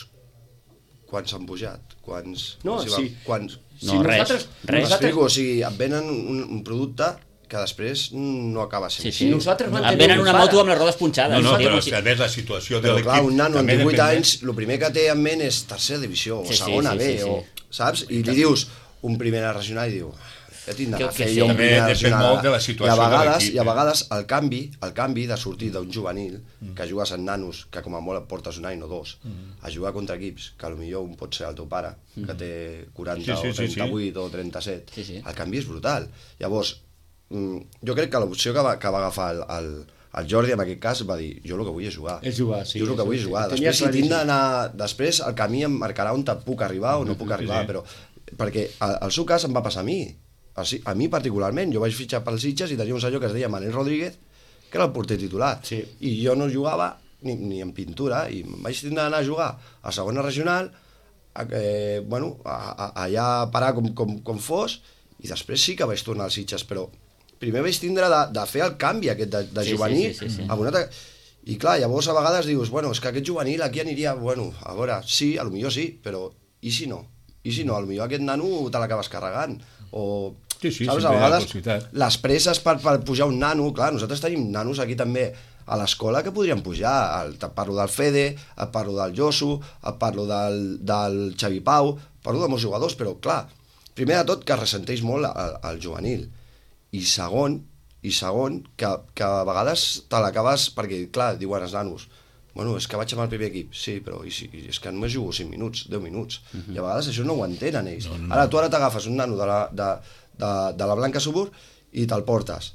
quants han pujat? Quants, No, o sigui, sí. Quants, No, res, res. M'explico, o sigui, et venen un, un producte que després no acaba sent Sí, així. sí. Nosaltres Et mantenim venen un una pare. moto amb les rodes punxades. No, no, tio, però o sigui- és que a més la situació de Però l'equip... clar, un nano amb també divuit depèn de- anys, el primer que té en ment és tercera divisió, o Sí, sí, segona sí, B, sí, sí. o, saps? I li dius un primera regional i diu, què tinc d'anar a Que- fer que sí. jo un També primera depèn regional? molt de la situació I a de vegades, l'equip, i a eh? vegades el canvi, el canvi de sortir d'un juvenil, que jugues en nanos, que com a molt et portes un any o dos, a jugar contra equips, que potser un pot ser el teu pare, que té quaranta Sí, sí, o sí, sí. trenta-vuit o trenta-set, Sí, sí. el canvi és brutal. Llavors, mm, jo crec que l'opció que va, que va agafar el, el, el Jordi en aquest cas va dir, jo el que vull és jugar. És jugar, sí, Jo el que sí, vull sí. és jugar. Tenia Després, si tinc claríssim. d'anar... Després, el camí em marcarà on te puc arribar o no puc arribar, però... Perquè al, al seu cas em va passar a mi. A, si- a mi particularment. Jo vaig fitxar pels Sitges i tenia un senyor que es deia Manel Rodríguez, que era el porter titular. Sí. I jo no jugava ni, ni en pintura, i em vaig tindre d'anar a jugar a segona regional, a, eh, bueno, a, a, allà a parar com, com, com fos, i després sí que vaig tornar als Sitges, però primer vaig tindre de, de fer el canvi aquest de, de Sí, sí, juvenil sí, sí, sí. a una altra... I clar, llavors a vegades dius, bueno, és que aquest juvenil aquí aniria, bueno, a veure, sí, a lo millor sí, però i si no? I si no, a lo millor aquest nano te l'acabes carregant, o... Sí, sí, saps, sempre a hi ha la vegades possibilitat. les presses per, per pujar un nano, clar, nosaltres tenim nanos aquí també a l'escola que podrien pujar, el, et parlo del Fede, et parlo del Josu, et parlo del, del Xavi Pau, parlo de molts jugadors, però clar, primer de tot que ressenteix molt el, el juvenil, i segon, i segon que, que a vegades te l'acabes, perquè clar, diuen els nanos, bueno, és que vaig amb el primer equip, sí, però i si, és que només jugo cinc minuts, deu minuts, uh -huh. i a vegades això no ho entenen ells. No, no. Ara tu ara t'agafes un nano de la, de, de, de la Blanca Subur i te'l portes,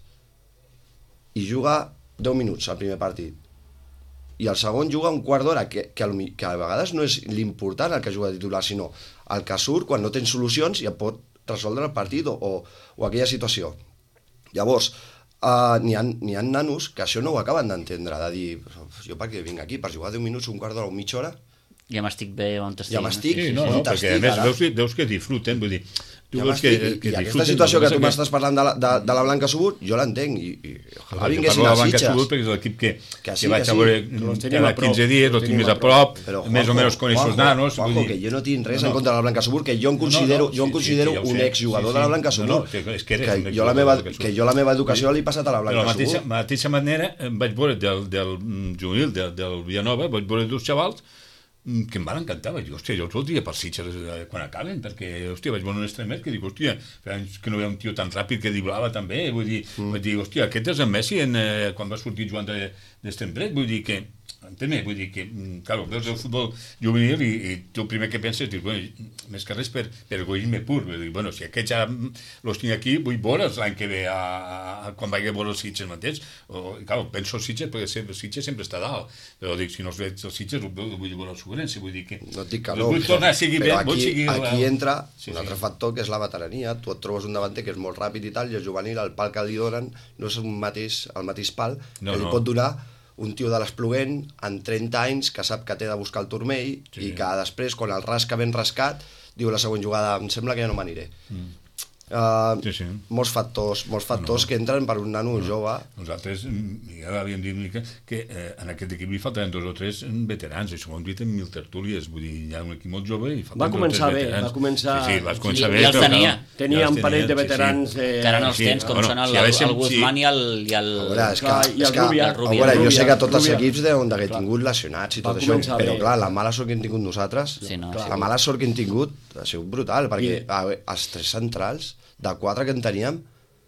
i juga deu minuts al primer partit, i el segon juga un quart d'hora, que, que, a mi- que a vegades no és l'important el que juga de titular, sinó el que surt quan no tens solucions i et pot resoldre el partit o, o, o aquella situació. Llavors, uh, n'hi ha, n'hi ha nanos que això no ho acaben d'entendre, de dir, jo per què vinc aquí, per jugar deu minuts, un quart d'hora o mitja hora, Ja m'estic bé on estic. ja m'estic, Sí, no, no, on perquè a t'estic més ara? veus, que- veus que disfruten, vull dir, tu Ja veus que, m'estic, i, que i aquesta disfruten, situació que el tu passa m'estàs parlant de la, de, de la Blanca Subur, jo l'entenc, i, i ojalà Jo vinguessin parlo de als la Blanca Sitges. Subur perquè és l'equip que, Que que, sí, vaig que a sí, veure que los tenim cada a prop, quinze dies, los els tinc tenim més a a prop, Però, més o Juanjo, menys coneixo els Juanjo, nanos, Juanjo, vull dir... que jo no tinc res No, no. en contra de la Blanca Subur, que jo em No, no, considero, no, jo em sí, considero sí, ja ho un sé, exjugador sí, de la sí. Blanca No, Subur, no, que és que eres un que, jo exjugador la de meva, la Blanca Subur. que jo la meva educació l'he passat a la De la Blanca mateixa, Subur. mateixa manera em vaig veure del, del mm, juvenil del, del Villanova, vaig veure dos xavals mm, que em van encantar, vaig dir, hòstia, jo els voldria per Sitges eh, quan acaben, perquè, hòstia, vaig veure un extremet que dic, hòstia, feia anys que no veia un tio tan ràpid que driblava també, vull dir, mm. vaig dir, hòstia, aquest és en Messi en, eh, quan va sortir jugant de, d'Estembret, vull dir que, entén-me, vull dir que, mm, clar, veus el futbol juvenil i, i tu el primer que penses, dius, bueno, més que res per, per egoisme pur, vull dir, bueno, si aquests ja mm, los tinc aquí, vull veure'ls l'any que ve a, a, a, quan vagi a veure els Sitges mateix, o, i, clar, penso els Sitges perquè sempre, els Sitges sempre està dalt, però dic, si no els veig els Sitges, ho vull veure el Sobrense, vull dir que... No et dic que no, vull tornar a seguir però bé, vull aquí, seguir... aquí entra Sí, un sí. altre factor que és la veterania. Tu et trobes un davanter que és molt ràpid i tal, i el juvenil, el pal que li donen, no és un mateix, el mateix pal No, que li no. pot donar un tio de l'Espluguent en trenta anys que sap que té de buscar el turmell Sí. i que després, quan el rasca ben rascat, diu la següent jugada, em sembla que ja no m'aniré. Mm. Uh, Sí, sí. molts factors, molts factors No. que entren per un nano jove. Nosaltres mm, ja havíem dit que, que eh, en aquest equip li faltaven dos o tres veterans, això ho hem dit en mil tertúlies, vull dir, hi ha un equip molt jove i falten Va començar dos o tres bé, veterans. va començar- Sí, sí, vas començar I- bé. i els però, tenia. clar, Tenia ja els un parell de tenia, sí, veterans... sí. Eh, Que ara no els Sí, tens, com bueno, són el, si el, haguéssim- el Guzmán sí. i el... I el... A veure, és que, Clar, i el és que, Rubia. a El Rubia, veure, el jo sé Rubia, que tots els Rubia. equips deuen d'haver Clar. tingut lesionats i Va tot això, començar però bé. clar, la mala sort que hem tingut nosaltres, Sí, no, la sí. mala sort que hem tingut ha sigut brutal, perquè I- a veure, els tres centrals, de quatre que en teníem,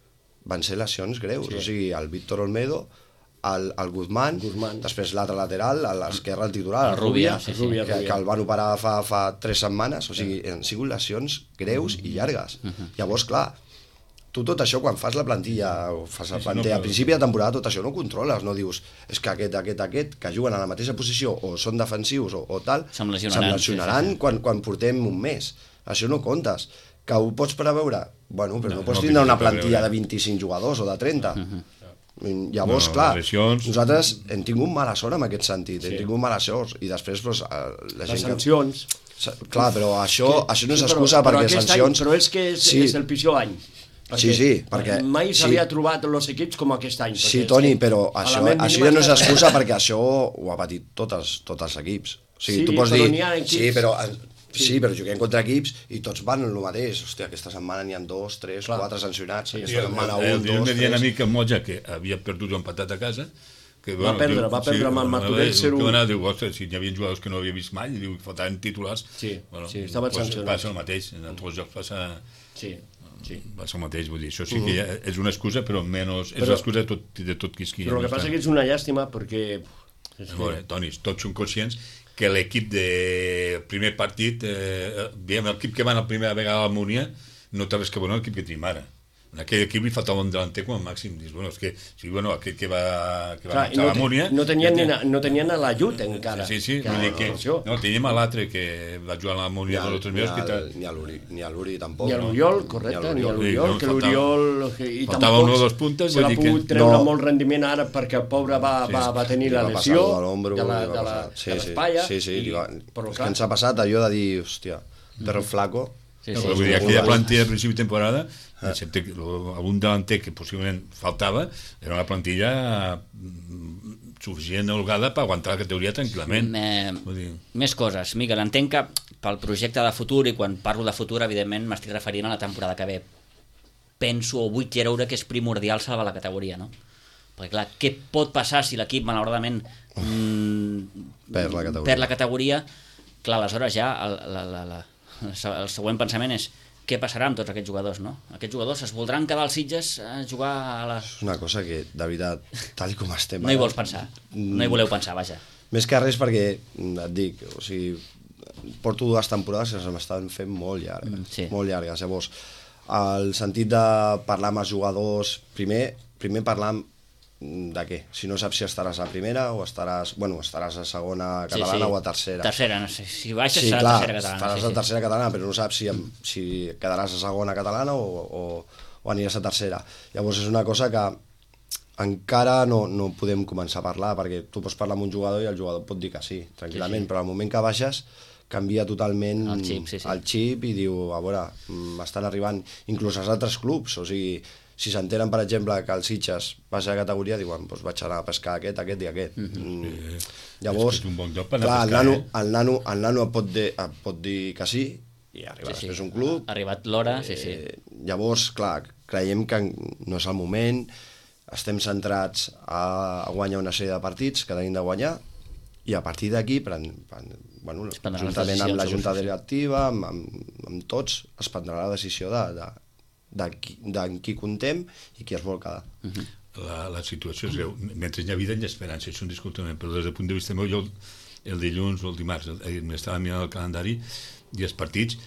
van ser lesions greus, Sí. o sigui, el Víctor Olmedo, el, el Guzmán, Guzmán. després l'altre lateral, a l'esquerra el titular, el, El Rubia, Rubia, sí, sí. Rubia, que, Rubia. que el van operar fa, fa tres setmanes, o sigui, han sigut lesions greus i llargues. Llavors, clar, tu tot això, quan fas la plantilla o fas la Sí, sí, plantilla no, a però- principi de temporada, tot això no ho controles, no dius, és que aquest, aquest, aquest, que juguen a la mateixa posició o són defensius o, o tal, Se'm lesionaran, se'm lesionaran sí, sí, sí. Quan, quan portem un mes. Això no comptes. Que ho pots preveure? Bueno, però no, No, no pots no, tindre una que no plantilla preveure. de vint-i-cinc jugadors o de trenta. Llavors, No, clar, lesions. nosaltres hem tingut mala sort en aquest sentit, Sí. hem tingut mala sort, i després doncs, eh, la Les gent que... sancions... Sa- Clar, però això, Que- això no és sí, però- excusa però perquè aquest sancions... Any, però és que és, Sí. és el pitjor any. Sí, sí, perquè- Mai sí. s'havia trobat els equips com aquest any. Sí, perquè Toni, és- però a la això, ment això mínima ja no és està- excusa perquè això ho ha patit tots, tots els equips. O sigui, Sí, tu pots però dir, n'hi ha equips- sí, però, Sí. sí, però juguem contra equips i tots van el mateix. Hòstia, aquesta setmana n'hi ha dos, tres, Clar. quatre sancionats. Sí, Aquesta setmana el, el, un, el, dos, me deien a tres... mi que el Motja, que havia perdut o empatat a casa, que, Va perdre, va perdre amb el Martorell zero u. Que va anar, diu, ostres, si hi havia jugadors que no havia vist mai, diu, faltaven titulars. Sí, sí, estaven sancionats. Passa el mateix, en altres jocs passa, Sí, sí. passa el mateix, vull dir, això sí que ja és una excusa, però menys, és Però- l'excusa de tot, de tot qui és qui. Però el que passa que és una llàstima perquè... És A veure, Toni, tots són conscients que l'equip de primer partit, eh, diguem, l'equip que va la primera vegada a l'Almúnia, no té res que veure amb l'equip que tenim ara. En aquell equip li faltava un delanter com a màxim. Dius, bueno, és que, sí, bueno, aquell que va, que va Clar, marxar a no, l'Almúnia... no, tenien ja ni, té- na- no tenien a la llut encara. Sí, sí, que, vull dir que, això. no, teníem a l'altre que va jugar a l'Almúnia dos o tres mesos. que tal. Ni a l'Uri, ni a l'Uri tampoc. Ni a no? l'Oriol, correcte, ni a l'Oriol, Sí, que faltava- l'Oriol... I faltava tampoc un o dos puntes, se l'ha vull dir que- pogut treure No. molt rendiment ara perquè el pobre va, Sí, va, va tenir Li la va passar lesió allò de l'ombro, de la- li va de la- passar. de Sí, sí, l'espatlla. sí, sí, i- li va... però és clar, que ens ha passat allò de dir, hòstia, perro flaco. Sí, No, sí, però vull sí, dir, sí, aquella sí. plantilla a principi de temporada, excepte que lo- algun delanter que possiblement faltava, era una plantilla mm, suficient holgada per aguantar la categoria tranquil·lament. Eh, Vull dir, més coses. Miguel, entenc que pel projecte de futur, i quan parlo de futur, evidentment, m'estic referint a la temporada que ve. Penso o vull creure que és primordial salvar la categoria, no? Perquè, clar, què pot passar si l'equip, malauradament, mm, Perd la categoria. perd la categoria? Clar, aleshores ja el, la, la, la, el següent pensament és què passarà amb tots aquests jugadors, no? Aquests jugadors es voldran quedar als Sitges a jugar a la... És una cosa que, de veritat, tal com estem... No hi ara, vols pensar, no hi voleu pensar, vaja. Més que res perquè, et dic, o sigui, porto dues temporades que se m'estan fent molt llargues, Mm, sí. molt llargues. Llavors, el sentit de parlar amb els jugadors, primer, primer parlar amb de què? Si no saps si estaràs a primera o estaràs, bueno, estaràs a segona catalana o a tercera. Tercera, no sé, si baixes Sí, serà clar, tercera catalana. estaràs sí, a tercera catalana, però no saps si, si quedaràs a segona catalana o, o, o aniràs a tercera. Llavors és una cosa que encara no, no podem començar a parlar, perquè tu pots parlar amb un jugador i el jugador pot dir que sí, tranquil·lament, Sí, sí. però al moment que baixes canvia totalment El xip, sí, sí. el xip i diu, a veure, m'estan arribant inclús als altres clubs, o sigui, si s'entenen, per exemple, que el Sitges baixa de categoria, diuen, doncs vaig anar a pescar aquest, aquest i aquest. Mm-hmm. Mm. Llavors, és que és un bon lloc per anar clar, a el pescar, nano, eh? el nano, el nano et, pot de, et pot dir que sí i arriba Sí, sí. després un club. Ha arribat l'hora, sí, sí. Eh, llavors, clar, creiem que no és el moment, estem centrats a, a guanyar una sèrie de partits que tenim de guanyar i a partir d'aquí, pren, pren, bueno, Es prendran les juntament amb la decisions, junta suposo, sí. directiva, amb, amb, amb tots, es prendrà la decisió de, de, de, qui, de qui contem i qui es vol quedar. la, la situació és greu. Mentre hi ha vida hi ha esperança, això és indiscutiblement, però des del punt de vista meu, jo el dilluns o el dimarts el- m'estava mirant el calendari i els partits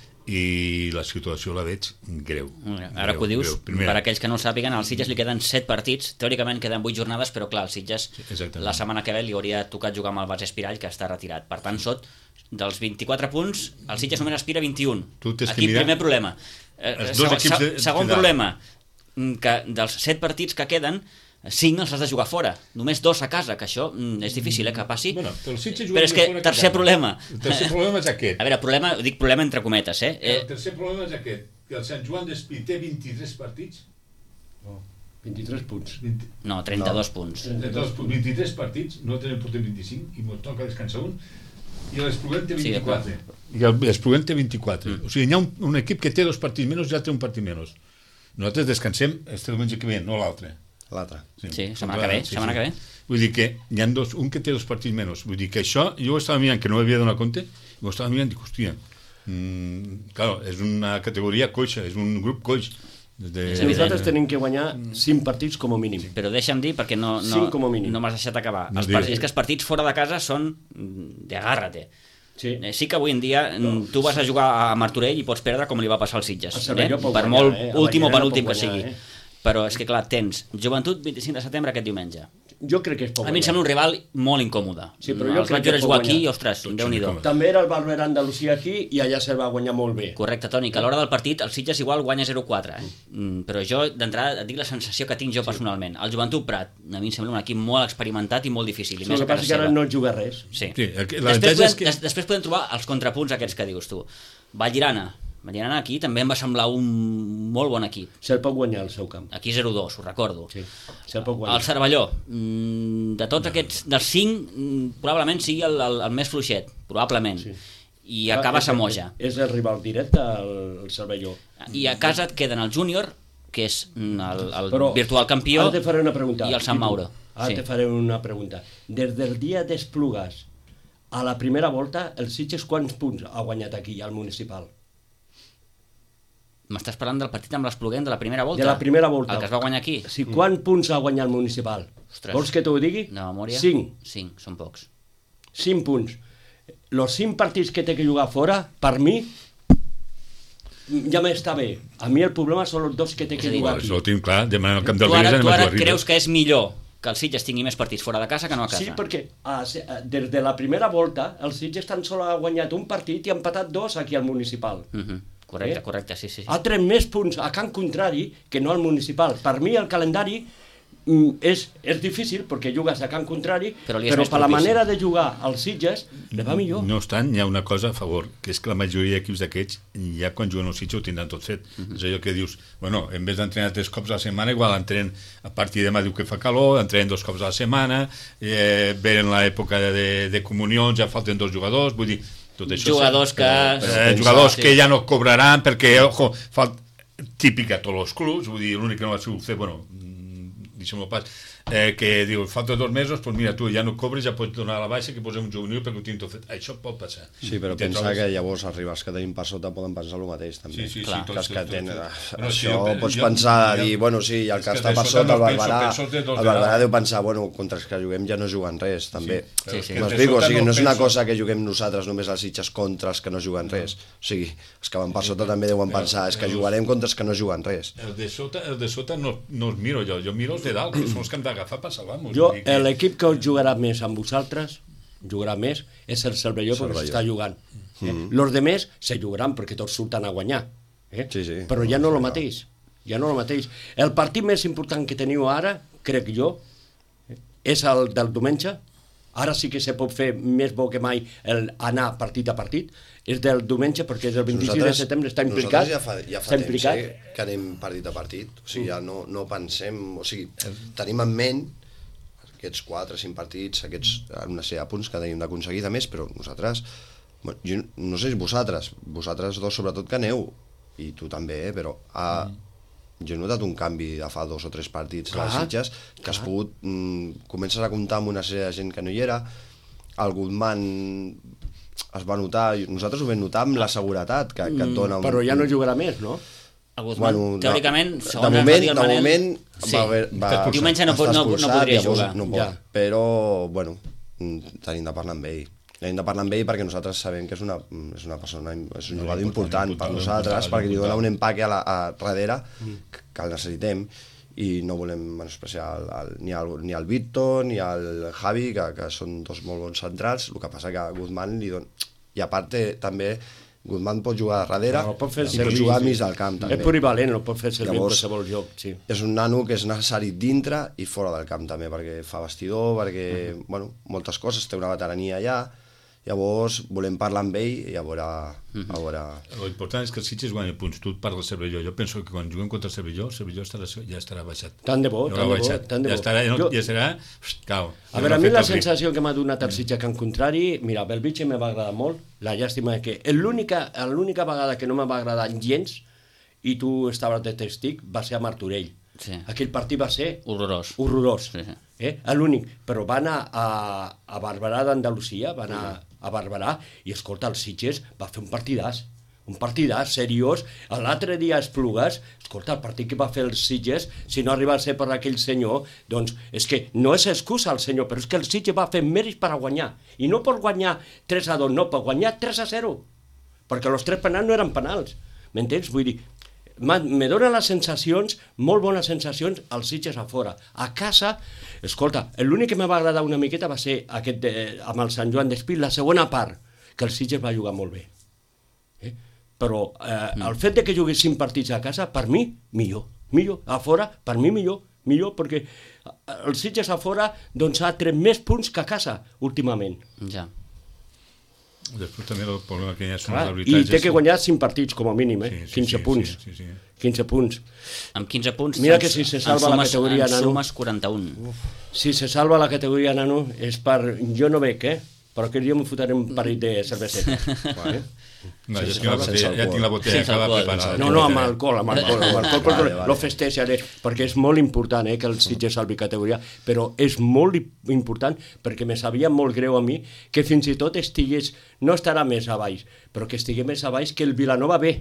i la situació la veig greu. Ara que ho dius, per aquells que no ho sàpiguen, al Sitges li queden set partits, teòricament queden vuit jornades, però clar, al Sitges exactament. la setmana que ve li hauria tocat jugar amb el Bas Espirall, que està retirat. Per tant, sot dels vint-i-quatre punts, el Sitges només aspira a vint-i-un. Tu tens que Aquí mirar- primer problema. Eh, Els dos segon, equips de- segon de- problema, mm, que dels set partits que queden, cinc els has de jugar fora, només dos a casa, que això mm, és difícil eh, que passi. Bueno, però el Sitges juga però és més que, fora que tercer casa. problema. El tercer problema és aquest. A veure, problema, dic problema entre cometes, eh? El eh tercer problema és aquest, que el Sant Joan d'Espí té vint-i-tres partits, vint-i-tres punts. vint, no, trenta-dos punts. trenta-dos, vint-i-tres partits, no tenen porter vint-i-cinc i ens toca descansar un, i l'Espluguem té Sí, vint-i-quatre. I l'Espluguem té vint-i-quatre. Mm. O sigui, hi ha un, un equip que té dos partits menys i l'altre un partit menys. Nosaltres descansem este diumenge que ve, no l'altre. L'altre. Sí, setmana que ve, setmana que ve. Vull dir que hi ha dos, un que té dos partits menys. Vull dir que això, jo ho estava mirant, que no m'havia donat compte, i ho estava mirant i dic, hòstia, mm, claro, és una categoria coixa, és un grup coix. De... Sí, nosaltres tenim que guanyar cinc partits com a mínim. Però deixa'm dir, perquè no, no, Cinc com a mínim. no m'has deixat acabar. No Els digues. partits, és que els partits fora de casa són mm, de agárrate. Sí. Eh, Sí que avui en dia mm, tu vas a jugar a Martorell i pots perdre com li va passar als Sitges. A Cervelló pot Per guanyar, molt eh? A últim o Vallera penúltim pot que sigui. guanyar, eh? Però és que clar, tens Joventut vint-i-cinc de setembre aquest diumenge. jo crec que es pot A mi em sembla un rival molt incòmode. Sí, però jo Els crec vaig que veure pot jugar aquí guanyar. i, ostres, Déu-n'hi-do. També era el Barberà Andalusia aquí i allà se'l va guanyar molt bé. Correcte, Toni, que a l'hora del partit el Sitges igual guanya zero quatre, eh? Mm, però jo d'entrada et dic la sensació que tinc jo personalment. El Joventut Prat, a mi em sembla un equip molt experimentat i molt difícil. I Sí, més el a que passa casa és que ara seva. no juga res. Sí. Sí, el que- després, l'avantatge podem, és que- des, després podem trobar els contrapunts aquests que dius tu. Vallirana. Vallirana aquí també em va semblar un molt bon equip. Se'l pot guanyar al seu camp. Aquí zero dos, ho recordo. Sí, se'l pot guanyar. El Cervelló, mm, de tots aquests, dels cinc, mm, probablement sigui el, el, el més fluixet, probablement. Sí. I acaba a És- Samoja. És el rival directe al, al Cervelló. I a casa et queden el Júnior, que és mm, el, el Però virtual campió, ara te faré una pregunta. i el Sant I tu? Mauro. Ara Sí. te faré una pregunta. Des del dia d'Esplugues a la primera volta, el Sitges quants punts ha guanyat aquí al municipal? M'estàs parlant del partit amb l'Espluguem de la primera volta? De la primera volta. El que es va guanyar aquí? Sí, quants punts ha guanyat el municipal? Ostres. Vols que t'ho digui? De memòria? Cinc. Cinc, són pocs. Cinc punts. Los cinc partits que té que jugar fora, per mi, ja m'està bé. A mi el problema són els dos que té És que a dir, jugar Bueno, aquí. això ho tinc clar, demanar el camp del Tu ara, Rigas tu anem a ara jugar a creus Ribes. que és millor que el Sitges tingui més partits fora de casa que no a casa? Sí, perquè a, des de la primera volta el Sitges tan sol ha guanyat un partit i ha empatat dos aquí al municipal. Uh -huh. Correcte, Eh? correcte, sí, sí. sí. Ha tret més punts a Can Contrari que no al municipal. Per mi el calendari mm, és, és difícil perquè jugues a Can Contrari, Però li és però més per la propici. manera de jugar als Sitges li va millor. No obstant, hi ha una cosa a favor, que és que la majoria d'equips d'aquests, ja quan juguen al Sitges ho tindran tot fet. Uh -huh. És allò que dius, bueno, en vez d'entrenar tres cops a la setmana, igual entrenen, a partir de demà diu que fa calor, entrenen dos cops a la setmana, eh, venen l'època de, de comunions, ja falten dos jugadors, vull dir, tot això... Jugadors que... Eh, jugadors que ja no cobraran perquè, ojo, fa típica a tots els clubs, vull dir, l'únic que no va ser fer, bueno, mm, deixem-ho pas, eh, que diu, falta dos mesos, doncs mira, tu ja no cobres, ja pots donar a la baixa, que posem un juvenil perquè ho tinc tot fet. Això pot passar. Sí, però I te pensa trobes- que llavors els rivals que tenim per sota poden pensar el mateix, també. Sí, sí, Clar. sí, Que els que tenen... Bueno, sí, això jo- pots jo- pensar, jo- dir, bueno, sí, el és que que està de per sota sota, el no penso- Barberà, penso de dos el de Barberà dalt. deu pensar, bueno, contra els que juguem ja no juguen res, també. Sí, però és que M'explico, de o sigui, sota no és una penso- cosa que juguem nosaltres només als Sitges contra els que no juguen res. O sigui, els que van per sota també deuen pensar, és que jugarem contra els que no juguen res. El de sota, el de sota no, no els miro jo, jo miro els de dalt, que són els que hem d'agafar per salvar-nos. Jo, Vull dir que- l'equip que jugarà més amb vosaltres, jugarà més, és el Cervelló perquè Cervelló. s'està jugant. Eh? Los demés se jugaran perquè tots surten a guanyar. Eh? Sí, sí. Però ja no el mateix. Ja no el mateix. El partit més important que teniu ara, crec jo, eh, és el del diumenge. Ara sí que se pot fer més bo que mai el anar partit a partit. És del diumenge perquè és el vint-i-sis de setembre, està implicat. Nosaltres ja fa, ja fa està temps implicat. eh, que anem partit a partit. O sigui, ja no, no pensem... O sigui, tenim en ment aquests quatre, cinc partits, aquests una sèrie de punts que tenim d'aconseguir de més, però nosaltres... Bueno, jo no sé si vosaltres, vosaltres dos sobretot que aneu, i tu també, eh, però a, jo he notat un canvi de fa dos o tres partits a les Clar, Sitges, que has clar. pogut... Mm, comences a comptar amb una sèrie de gent que no hi era, el Guzmán es va notar, i nosaltres ho vam notar amb la seguretat que, que et dona un... Però ja no jugarà més, no? El Guzmán, Bueno, teòricament, de, segons de ens va moment, dir el de Manel... moment sí. va haver, va, Diumenge no, pot, està no, no expulsat, podria llavors jugar. No pot, Ja. però, bueno, mm, tenim de parlar amb ell. Tenim de parlar amb ell perquè nosaltres sabem que és una, és una persona, és un jugador important, important, per important, nosaltres, important, perquè li dona important. un empaque a, la, a darrere que, que el necessitem i no volem menospreciar el, el, ni, el, ni el Víctor ni el Javi, que, que són dos molt bons centrals, el que passa que a Guzmán li dona... I a part eh, també Guzmán pot jugar a darrere No, pot fer i pot servir, jugar sí. mig del camp també. És polivalent, no pot fer servir en Llavors- qualsevol joc, sí. És un nano que és necessari dintre i fora del camp també, perquè fa vestidor, perquè, uh-huh. bueno, moltes coses, té una veterania allà, llavors volem parlar amb ell i a veure... Uh-huh. a veure... Lo important és que el Sitges guanyi punts. Tu parles del Cervelló. Jo penso que quan juguem contra el Cervelló, el Cervelló estarà, ja estarà baixat. Tant de bo, no tant de bo, baixat. tant de ja bo. estarà, ja, no, Jo- ja serà... Cau. A veure, a mi la sensació que m'ha donat el Sitges Can Contrari, mira, Belvitge me va agradar molt, la llàstima és que l'única l'única vegada que no me va agradar gens, i tu estaves de testic, va ser a Martorell. Sí. Aquell partit va ser Horrorós. horrorós. Sí, sí. Eh? L'únic, però va anar a, a Barberà d'Andalusia, va anar a Barberà, i escolta, el Sitges va fer un partidàs, un partidàs seriós. L'altre dia a Esplugues, escolta, el partit que va fer el Sitges, si no arriba a ser per aquell senyor, doncs és que no és excusa el senyor, però és que el Sitges va fer mèrits per a guanyar, i no per guanyar tres a dos, no, per guanyar tres a zero, perquè els tres penals no eren penals, m'entens? Vull dir, me donen les sensacions, molt bones sensacions, als Sitges a fora. A casa, escolta, l'únic que me va agradar una miqueta va ser aquest de, amb el Sant Joan d'Espí, la segona part, que el Sitges va jugar molt bé. Eh? Però eh, mm. el fet de que jugués cinc partits a casa, per mi, millor. Millor. A fora, per mi, millor. Millor, perquè el Sitges a fora doncs, ha tret més punts que a casa, últimament. Ja. Després també el problema que hi ha són Clar, els arbitatges. I té que guanyar cinc partits, com a mínim, eh? Sí, sí, quinze sí, punts. Sí, sí, sí. quinze punts. Amb quinze punts Mira que si se salva la categoria en nano... sumes quaranta-un. Uf. Si se salva la categoria nano és per... Jo no bec, eh? Però aquell dia m'ho fotré un parell de cervesetes. Vale? No, Sí, ja, sí, tinc la sense botella, ja alcohol. tinc la botella Sense acaba alcohol. preparada. No, no, amb alcohol, amb alcohol, amb alcohol, perquè Vale, vale. lo festejaré, perquè és molt important eh, que el Sitges salvi categoria, però és molt important perquè me sabia molt greu a mi que fins i tot estigués, no estarà més a baix, però que estigués més a baix que el Vilanova B.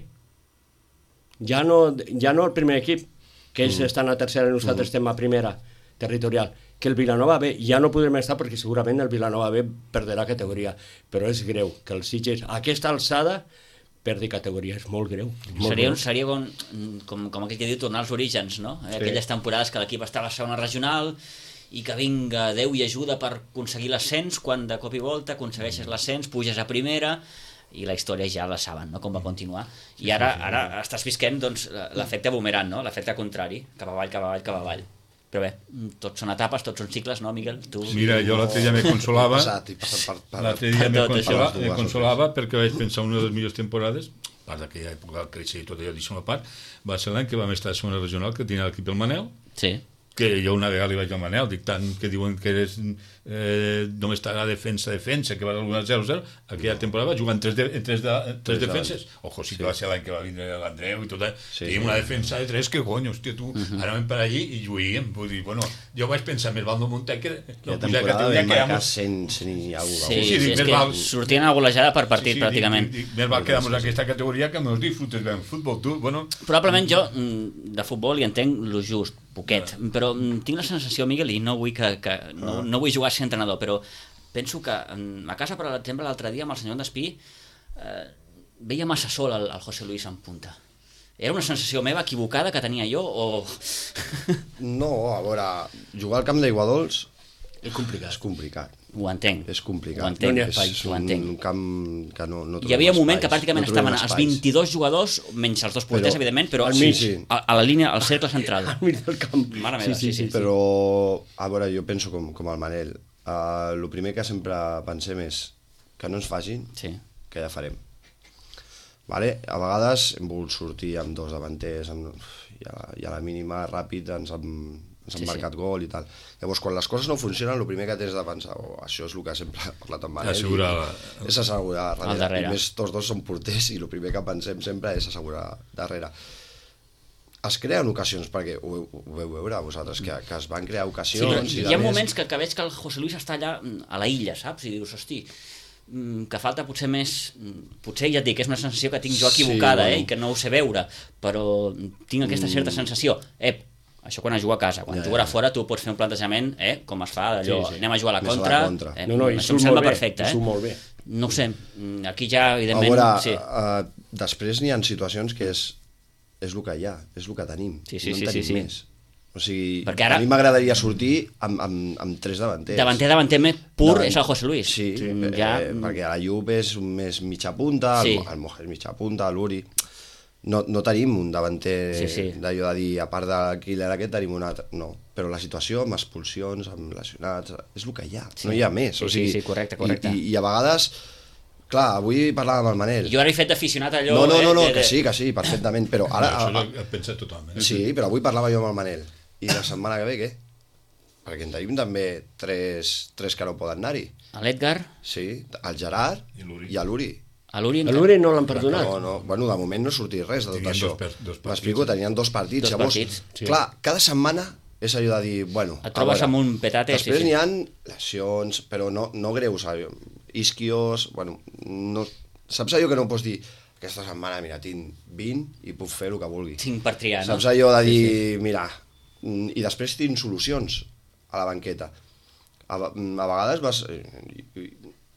Ja no, ja no el primer equip, que ells mm. estan a tercera i nosaltres mm. estem a primera territorial, que el Vilanova B ja no podrem estar perquè segurament el Vilanova B perdrà categoria, però és greu que el Sitges a aquesta alçada perdi categoria, és molt greu. Molt Seria, greu. seria com, com, com aquell que diu tornar als orígens, no? Eh, aquelles temporades que l'equip estava a segona regional i que vinga Déu i ajuda per aconseguir l'ascens, quan de cop i volta aconsegueixes l'ascens, puges a primera i la història ja la saben, no? Com va continuar. I ara, ara estàs visquent doncs, l'efecte boomerang, no? L'efecte contrari, cap avall, cap avall, cap avall. Però bé, tots són etapes, tots són cicles, no, Miguel? Tu... Mira, jo l'altre dia me consolava, Passat i passat per, per, l'altre dia per me tot consola, això. me consolava perquè vaig pensar una de les millors temporades, a part d'aquella època del créixer i tot allò, deixem a part, va ser l'any que vam estar a segona regional, que tenia l'equip del Manel, Sí. que jo una vegada li vaig al Manel, dic tant que diuen que eres, eh, només estarà defensa-defensa, que va a zero zero, aquella temporada va jugar en tres, de, en tres, de, en tres defenses. Ojo, sí que va ser l'any que va vindre l'Andreu i tot, eh? Sí, Tenim sí. una defensa de tres, que cony, hòstia, tu, Uh-huh. anàvem per allí i juguíem. Vull dir, bueno, jo vaig pensar, més val no muntar que... La No, temporada vam marcar cent, cent i alguna Sí, Sí, sí, dic, és més que val- sortien a golejada per partit, sí, pràcticament. Dic, dic, més val quedar-nos en aquesta categoria que me'ls disfrutes bé en futbol, tu, bueno... Probablement jo, mm, de futbol, hi entenc lo just, poquet, però mm, tinc la sensació, Miguel, i no vull, que, que, no, no vull jugar a ser entrenador, però penso que mm, a casa, per exemple, l'altre dia amb el senyor Despí, eh, veia massa sol el, el José Luis en punta. Era una sensació meva equivocada que tenia jo, o... No, a veure, jugar al camp d'Aiguadols És complicat. és complicat. Ho entenc. És complicat. Ho entenc, No n'hi ha és espai, ho entenc. un camp que no, no Hi havia un moment espais, que pràcticament no trobem estaven els espais. vint-i-dos jugadors, menys els dos porters, Però- evidentment, però al sí, mig, sí. a, a la línia, al cercle central. Al mig del camp. Mare meva, sí, sí. Però, a veure, jo penso com, com el Manel. Uh, el primer que sempre pensem és que no ens facin, Sí. que ja farem. Vale? A vegades hem volgut sortir amb dos davanters, amb, i, a la, i a la mínima ràpid ens han, ens han Sí, marcat gol i tal. Llavors, quan les coses no funcionen, el primer que tens de pensar, oh, això és el que sempre ha parlat amb Manel, Assegurar i- la- és assegurar Al darrere. darrere. I més, tots dos són porters i el primer que pensem sempre és assegurar darrere. Es creen ocasions, perquè ho, ho veu veure vosaltres, que, que es van crear Sí, ocasions... però i hi de ha més. moments que, que veig que el José Luis està allà mm, a la illa, saps? I dius, hosti, mm, que falta potser més... mm, Potser, ja et dic, és una sensació que tinc jo Sí, equivocada, bueno. eh, i que no ho sé veure, però tinc aquesta certa Mm. sensació. Eh, això quan es juga a casa, quan Ja, ja, jugar ja. a fora tu pots fer un plantejament, eh, com es fa, d'allò, Sí, sí. anem a jugar a la Més a la contra, contra. Eh, No, no, i això em surt sembla molt bé, perfecte, i eh? surt molt bé. No ho sé, mm, aquí ja, A evidentment... veure, sí. uh, després n'hi ha situacions que és, és el que hi ha, és el que tenim. Sí, sí, no sí, en tenim sí, sí. més. O sigui, Perquè ara- a mi m'agradaria sortir amb, amb, amb tres davanters. Davanter, davanter més pur Davant- és el José Luis. Sí, sí Mm, eh, ja... perquè a la Juve és un més mitja punta, Sí. el, el Moja és mitja punta, l'Uri... No, no tenim un davanter Sí, sí. d'allò de dir, a part del killer aquest tenim un altre, no. Però la situació amb expulsions, amb lesionats, és el que hi ha, Sí. no hi ha més. Sí, o sigui, sí, sí, correcte, correcte. I, i, I a vegades, clar, avui parlàvem amb el Manel. Jo ara he fet d'aficionat allò... No, no, no, no eh, de- que sí, que sí, perfectament, però ara... Això a, ho he pensat tothom. Eh? Sí, però avui parlava jo amb el Manel. I la setmana que ve, què? Perquè en tenim també tres, tres que no poden anar-hi. L'Edgar, Sí, el Gerard I l'Uri. i l'Uri. a l'Uri... A l'Uri no l'han perdonat. No, no, bueno, de moment no ha sortit res de tot Tenien això. dos per- dos partits. M'explico, tenien dos partits. Dos Llavors, partits, sí. clar, cada setmana és allò de dir, bueno... Et trobes a veure, amb un petate, sí, Després sí. n'hi ha lesions, però no, no greus, allò, isquios, bueno, no, saps allò que no pots dir aquesta setmana, mira, tinc vint i puc fer el que vulgui. Tinc per triar, no? Saps allò de dir, sí, sí. mira, mm, i després tinc solucions a la banqueta. A, a vegades vas...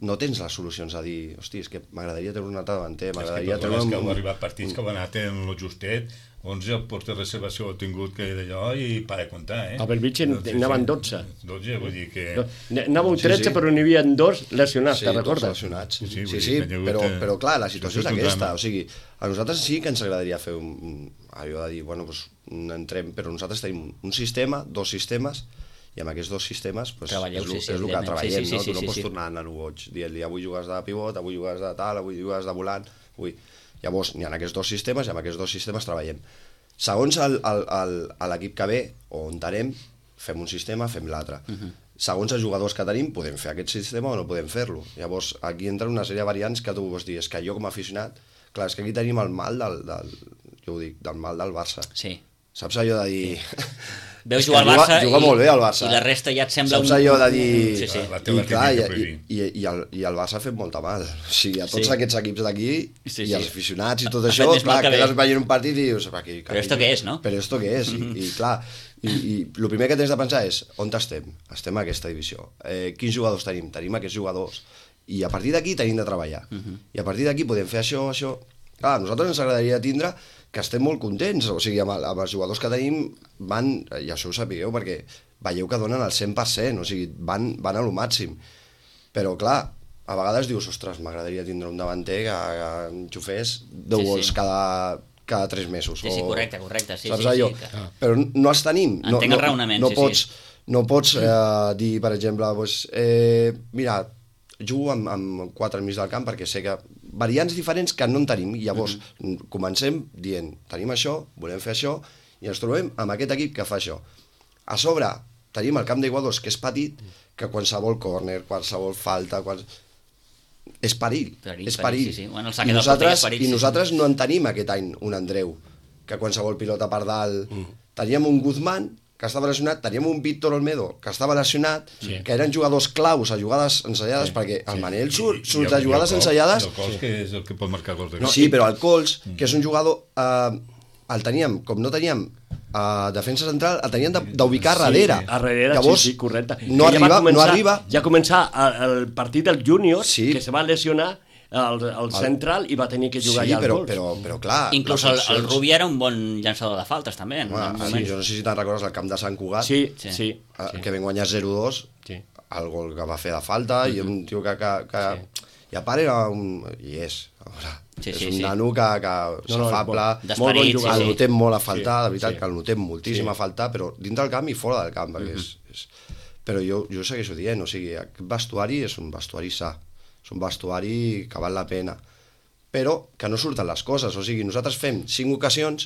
no tens les solucions a dir, hosti, és que m'agradaria treure un altre davanter, m'agradaria és que, treure... És que un... han arribat partits que van anar en el justet, onze el porter de reservació ha tingut que d'allò i para de comptar, eh? A Belvitge anaven dotze. dotze, vull dir que... Anàveu tretze, sí, sí. Però n'hi havia dos lesionats, sí, te'n recordes? Lesionats. Sí, sí, sí, sí però, però clar, la situació sí, és aquesta, o sigui, a nosaltres sí que ens agradaria fer un... allò de dir, bueno, doncs entrem, però nosaltres tenim un sistema, dos sistemes, i amb aquests dos sistemes pues, Treballeu, és, sí, sí, és el que treballem, sí, sí, no? sí, Tu no sí, pots sí. tornar a nano boig dient-li avui jugues de pivot, avui jugues de tal, avui jugues de volant, avui... Llavors, hi ha aquests dos sistemes i amb aquests dos sistemes treballem. Segons l'equip que ve, o on anem, fem un sistema, fem l'altre. Uh -huh. Segons els jugadors que tenim, podem fer aquest sistema o no podem fer-lo. Llavors, aquí entren una sèrie de variants que tu vols dir, és que jo com a aficionat, clar, és que aquí tenim el mal del, del jo ho dic, del mal del Barça. Sí. Saps allò de dir... Veus jugar al Barça juga, juga i, molt bé el Barça. i la resta ja et sembla Saps allò de dir... Sí, sí. La, la I, clar, i, i, i, i, el, i el Barça ha fet molta mal. O sigui, a tots Sí. aquests equips d'aquí, Sí, i sí. els aficionats i tot Ha això, fet més mal clar, que bé. quedes veient un partit i dius... Aquí, Però esto què és, no? Però esto què és? I, i clar, i, i el primer que tens de pensar és on estem? Estem a aquesta divisió. Eh, quins jugadors tenim? Tenim aquests jugadors. I a partir d'aquí tenim de treballar. Uh -huh. I a partir d'aquí podem fer això, això... Clar, a nosaltres ens agradaria tindre que estem molt contents, o sigui, amb, amb els jugadors que tenim van, i això ho sapigueu, perquè veieu que donen el cent per cent, o sigui, van, van a lo màxim. Però, clar, a vegades dius, ostres, m'agradaria tindre un davanter que, que enxufés deu Sí, sí. gols cada, cada tres mesos. Sí, sí, o, correcte, correcte. Sí, saps sí, allò? sí, que... Però no els tenim. No, Entenc no, el raonament, no sí, pots, sí. No pots eh, dir, per exemple, pues, eh, mira, jugo amb, amb quatre al mig del camp perquè sé que variants diferents que no en tenim, i llavors mm -hmm. comencem dient, tenim això, volem fer això, i ens trobem amb aquest equip que fa això. A sobre tenim el camp d'Iguados, que és petit, que qualsevol córner, qualsevol falta, quals... és perill, Perill, és perill, perill. sí, sí. Bueno, el I saque del nosaltres, porter és perill, i sí, nosaltres sí. no en tenim aquest any un Andreu, que qualsevol pilota per dalt... Mm. Teníem un Guzmán, que estava lesionat, teníem un Víctor Olmedo, que estava lesionat, sí. que eren jugadors claus a jugades ensellades, sí. perquè el sí. Manel surt, surt de jugades ensellades... I el Cols, sí. que és el que pot marcar gols de No, gol. sí, però el Cols, que és un jugador... Eh, el teníem, com no teníem a defensa central, el tenien d'ubicar sí, darrere. A darrere, Llavors, sí, sí, correcte. No ja arriba, començar, no arriba... Ja començar el partit del júnior, Sí. que se va lesionar al, al central i va tenir que jugar Sí, ja als però, gols. però, però clar... Inclús les el, el opcions- Rubi era un bon llançador de faltes, també. En Home, un sí, moment. jo no sé si te'n recordes el camp de Sant Cugat, Sí, Sí. sí. sí. eh, que vam guanyar zero dos, Sí. el gol que va fer de falta, i un tio que... que, que Sí. I a part era un... I és, veure, Sí, és sí, un sí. nano que, que No, no, s'afable, és bon. molt bon D'esperit, jugador. sí, el sí. notem molt a faltar, Sí, de veritat sí. que el notem moltíssim Sí. a faltar, però dintre del camp i fora del camp, perquè és, és... Però jo, jo segueixo dient, o sigui, aquest vestuari és un vestuari sa, és un vestuari que val la pena, però que no surten les coses, o sigui, nosaltres fem cinc ocasions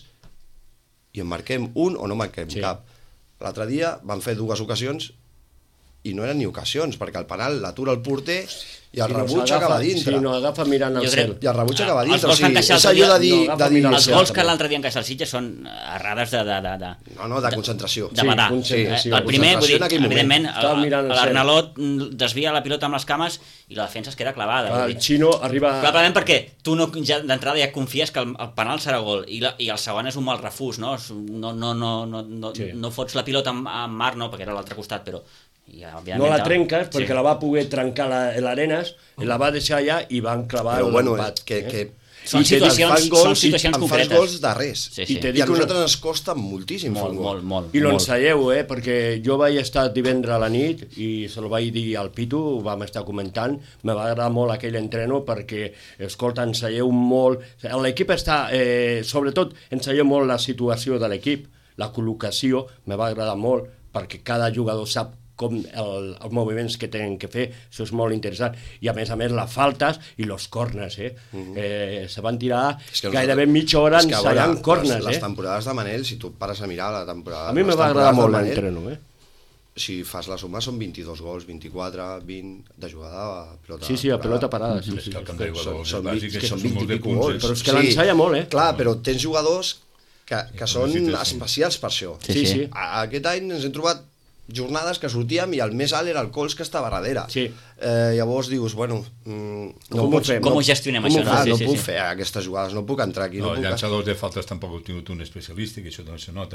i en marquem un o no marquem Sí. cap. L'altre dia van fer dues ocasions i no eren ni ocasions, perquè el penal l'atura el porter i el Si no rebuig s'agafa- acaba dintre. Si no agafa mirant al Jo cel. crec- I el rebuig acaba Els dintre, o gols que sigui, encaixa és l'altre allò de dia- dir... no de agafa dir mirant al Els cel, gols que també. l'altre dia encaixa el Sitges són errades de... de, de, de No, no, de concentració. de Sí, badar. concentració. Eh, el primer, vull dir, Concentració en aquell moment. evidentment, Estava mirant el cel. l'Arnalot desvia la pilota amb les cames i la defensa es queda clavada. vull El dir. Xino arriba... Probablement perquè tu no, ja d'entrada ja confies que el, el penal serà gol i, la, i el segon és un mal refús, no? És un- No, no, no, no, no, Sí. no fots la pilota amb, amb mar, no, perquè era a l'altre costat, però... Ja, No òbviament, la trenques perquè sí. la va poder trencar la- l'Arenas, la va deixar allà i van clavar Però bueno, l'empat. que, eh? que Són i que situacions- em fan gols, són situacions em fan concretes. gols de res. Sí, I sí. te I dic a una- nosaltres ens costa moltíssim fer Molt, un gol. molt, molt. I molt. l'enseieu, eh? Perquè jo vaig estar divendres a la nit i se lo vaig dir al Pitu, ho vam estar comentant, me va agradar molt aquell entreno perquè, escolta, enseieu molt... L'equip està... Eh, sobretot, enseieu molt la situació de l'equip, la col·locació, me va agradar molt perquè cada jugador sap com el, els moviments que tenen que fer, això és molt interessant. I a més a més les faltes i els corners, eh? Uh -huh. eh se van tirar És que gairebé mitja hora és que, a veure, ensaiant corners, les, les eh? temporades de Manel, si tu pares a mirar la temporada... A mi me les va agradar temporades molt de Manel, l'entreno, eh? Si fas la suma són vint-i-dos gols, vint-i-quatre, vint de jugada a pelota Sí, sí, a pelota parada. Sí, És sí. que el camp d'aigua Són, és són, bàsic, vint, que això són són vint molts i de pico punts, gols. eh? Però és que l'ensella molt, eh? Clar, però tens jugadors que, que són necessites, sí. especials per això. Sí, Sí, sí. sí. A- Aquest any ens hem trobat jornades que sortíem i el més alt era el Cols que estava darrere. Sí. Eh, llavors dius, bueno... Mm, no Com ho pots, fem? Com ho gestionem, com això, ho no? fa? Sí, no sí, puc sí. fer aquestes jugades, no puc entrar aquí. No, No, els puc... llançadors de faltes tampoc heu tingut un especialista, que això no se nota,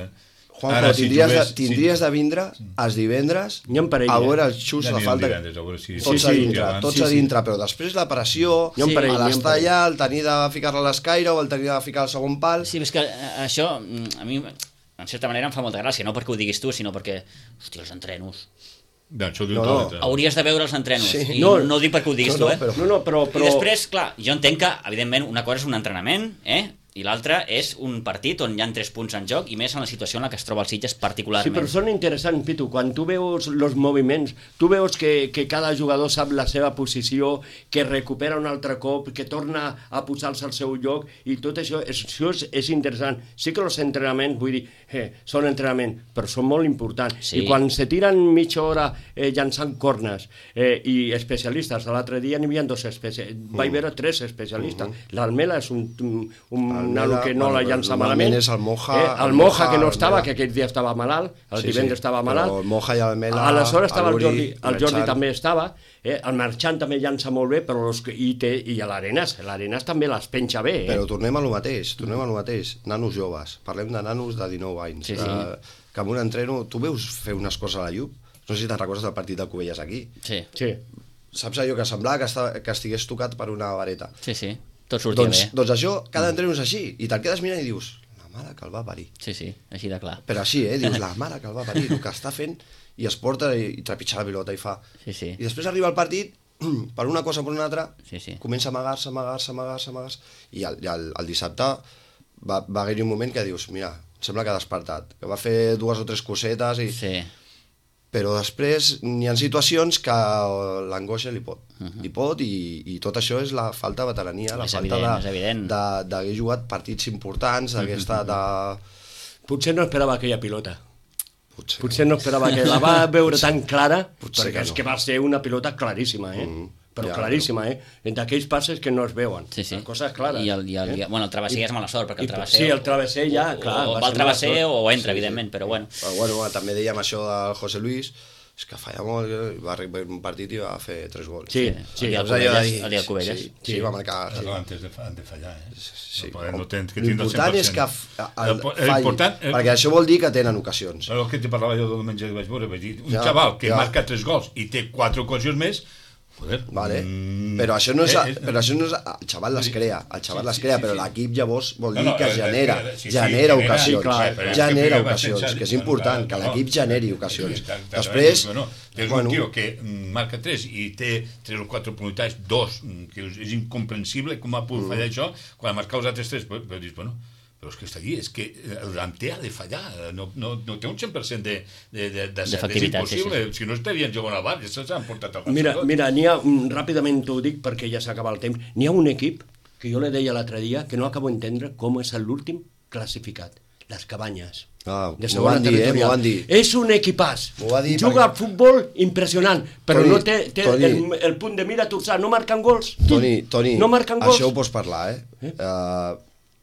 Juanjo, Ara, si tindries, jugués- de, tindries de vindre els divendres N'hi ha un parell, a eh? veure els xuts Ja de anirem falta. divendres, a veure si- Tots Sí, a sí, dintre, abans. tots Sí, a sí. dintre, però després la pressió, N'hi ha un parell, a n'hi ha un l'estar parell. allà, el tenir de ficar-la a l'escaire o el tenir de ficar al segon pal... Sí, és que eh, això, mm, a mi, en certa manera, em fa molta gràcia, no perquè ho diguis tu, sinó perquè, hòstia, els entrenos. No, això ho diu No, tot no. l'entrenador. Hauries de veure els entrenos. Sí. I No, no, no ho dic perquè ho diguis no, no, tu, eh? però- No, no, però... però... I després, clar, jo entenc que, evidentment, una cosa és un entrenament, eh? I l'altra és un partit on hi ha tres punts en joc, i més en la situació en la que es troba el Sitges Sí, particularment. però són interessants, Pitu. Quan tu veus els moviments, tu veus que, que cada jugador sap la seva posició, que recupera un altre cop, que torna a posar-se al seu lloc, i tot això, és, això és, és interessant. Sí que els entrenaments, vull dir, eh, són entrenaments, però són molt importants. Sí. I quan se tiren mitja hora eh, llançant cornes eh, i especialistes, l'altre dia n'hi havia dos especialistes, mm. vaig veure tres especialistes. Mm -hmm. L'Almela és un, un, un Almela, nano que no bueno, la llança normalment malament. és el Moja, eh, el el Moja, Moja, que no estava, Almela. que aquell dia estava malalt, el Sí, divendres sí, estava però malalt. el Moja i Almela, Aleshores estava el el Jordi, Uri, el Jordi Marchant. també estava, eh? El Marchant també llança molt bé, però los, que- i, té, i a l'Arenas, l'Arenas també les penja bé, eh? Però tornem a lo mateix, tornem a lo mateix. Nanos joves, parlem de nanos de dinou anys. Sí, sí. Que, que amb un entreno... Tu veus fer unes coses a la Llub? No sé si te'n recordes del partit del Covelles aquí. Sí, Sí. Saps allò que semblava que, estava, que estigués tocat per una vareta? sí, sí, tot sortia Doncs, bé. doncs això, cada entreno és així. I te'l quedes mirant i dius, la mare que el va parir. Sí, sí, així de clar. Però així, eh? Dius, la mare que el va parir, el que està fent, i es porta i, i trepitja la pilota i fa... Sí, sí. I després arriba el partit, per una cosa o per una altra, Sí, sí. comença a amagar-se, amagar-se, amagar-se, amagar-se, i el, i el, el dissabte va, va haver-hi un moment que dius, mira, sembla que ha despertat, que va fer dues o tres cosetes, i... Sí, però després n'hi ha situacions que l'angoixa li pot, uh -huh. li pot i, i tot això és la falta de veterania, la És falta evident, de- és evident. de- d'haver jugat partits importants, d'haver estat de... Potser no esperava aquella pilota. Potser, Potser no esperava que la va veure tan clara, Potser perquè que és no. que va ser una pilota claríssima, eh? Mm, però ja, claríssima, eh? D'aquells passes que no es veuen. sí, sí. La cosa és clara. I el, i el, eh? i, bueno, el travesser ja és mala sort, perquè el I- travesser... sí, el travesser ja, clar, O, o va va al ser travesser mala o sort. entra, evidentment, però bueno. Però bueno, també dèiem això del José Luis, és que falla molt, eh, va arribar un partit i va fer tres gols. Sí, Sí, el dia del Saps allò de Cubelles, dir, el dia del Cubelles. Sí, sí, sí, va marcar... Però Sí. antes de, fa- han de fallar, eh? Sí. No poden, no tenen, que tindre el L'important és que cent per f- cent. el, El- el falli, important- el- perquè això vol dir que tenen ocasions. Però el que te parlava jo del diumenge que vaig veure, vaig dir, un Ja, xaval que ja. marca tres gols i té quatre ocasions més, joder... Vale. mm, Però això no és, eh, eh, però això no és, el xaval les crea, el xaval Sí, les sí, crea, sí, però sí. l'equip llavors vol No, dir no, que eh, genera, eh, sí, sí, genera genera, ocasions, sí, clar, però és que genera primer va ocasions, pensar- que és bueno, important, que clar, l'equip no. generi ocasions. Sí, tant- tant Després, bueno, tens bueno, un tio que mm, marca tres i té tres o quatre oportunitats, dos, mm, que és, és incomprensible com ha pogut fallar això, quan ha marcat els altres tres, però, però dius, bueno, però és que està aquí, és que el delanter ha de fallar, no, no, no té un cent per cent de, de, de, de cert, és D'efectivitat, sí, impossible, si no estarien jugant al bar, ja s'han portat al Mira, Barcelona. mira, n'hi ha, mm, ràpidament t'ho dic perquè ja s'acaba el temps, n'hi ha un equip que jo le deia l'altre dia que no acabo d'entendre com és l'últim classificat, les Cabanyes. Ah, de m'ho segona van dir, eh, territorial. m'ho van dir. És un equipàs. M'ho va dir Juga perquè- a futbol impressionant, però Toni, no té, té Toni. el, el punt de mira torçat, no marquen gols. Toni, Toni, no marquen gols. això ho pots parlar, eh? Eh? Uh,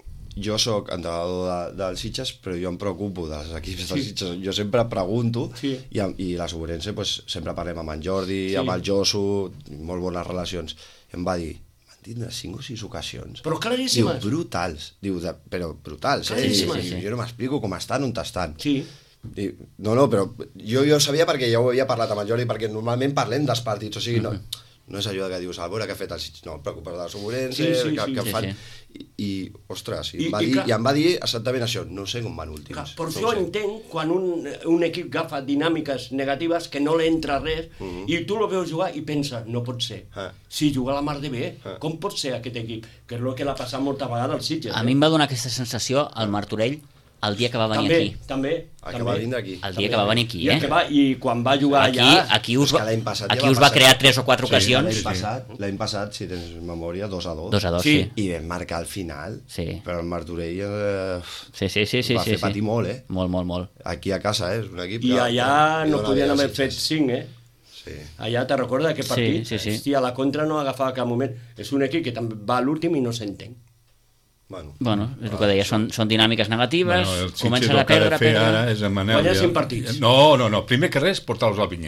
jo sóc entrenador de, del Sitges, però jo em preocupo dels equips del Sí. Sitges. Jo sempre pregunto, Sí. i, amb- i la Sobrense pues, sempre parlem amb en Jordi, Sí. amb el Josu, molt bones relacions. I em va dir, van tindre cinc o sis ocasions. Però claríssimes. Diu, brutals. Diu, de, però brutals, eh? Claríssimes. I, Sí, sí. jo no m'explico com estan, on estan. Sí. Diu, no, no, però jo, jo ho sabia perquè ja ho havia parlat amb en Jordi, perquè normalment parlem dels partits, o sigui, no, no és allò que dius, a veure què ha fet el Sitges, no, preocupes de la Soburense, Sí, sí, que, sí, que sí, fan... sí. I, i, ostres, i, I- em va i dir, clar- i em va dir exactament això, no sé com van últims. Clar, però no jo ho sé. entenc quan un, un equip agafa dinàmiques negatives que no li entra res Mhm. i tu lo veus jugar i penses, no pot ser. Ah. Si juga la mar de bé, Ah. com pot ser aquest equip? Que és el que l'ha passat molta vegada al Sitges. A eh? mi em va donar aquesta sensació al Martorell el dia que va venir també, aquí. també, El que també. va vindre aquí. El dia que va venir aquí, I, el eh? que va, I quan va jugar Aquí, allà... aquí us És que va, l'any passat ja aquí va us va passar. crear tres o quatre Sí, ocasions. L'any passat, l'any passat, si tens memòria, dos a dos. Dos a dos, Sí. sí. I vam marcar al final, Sí. però el Martorell eh, Sí, sí, sí, sí. va sí, fer sí. patir molt, eh? Molt, molt, molt. Aquí a casa, eh? És un equip I que- allà que no dona podien bé haver als fet Sitges. cinc, eh? Sí. Allà te recorda aquest partit? Sí, sí, sí. Hòstia, la contra no agafava cap moment. És un equip que també va a l'últim i no s'entén. Bueno, Bueno, és el que deia, són, són dinàmiques negatives, el Sitges comencen el a que ha de perdre, a fer perdre... ara és en Manel... Guanyar ja- cinc partits. No, no, no, primer que res, portar-los al Vinyet.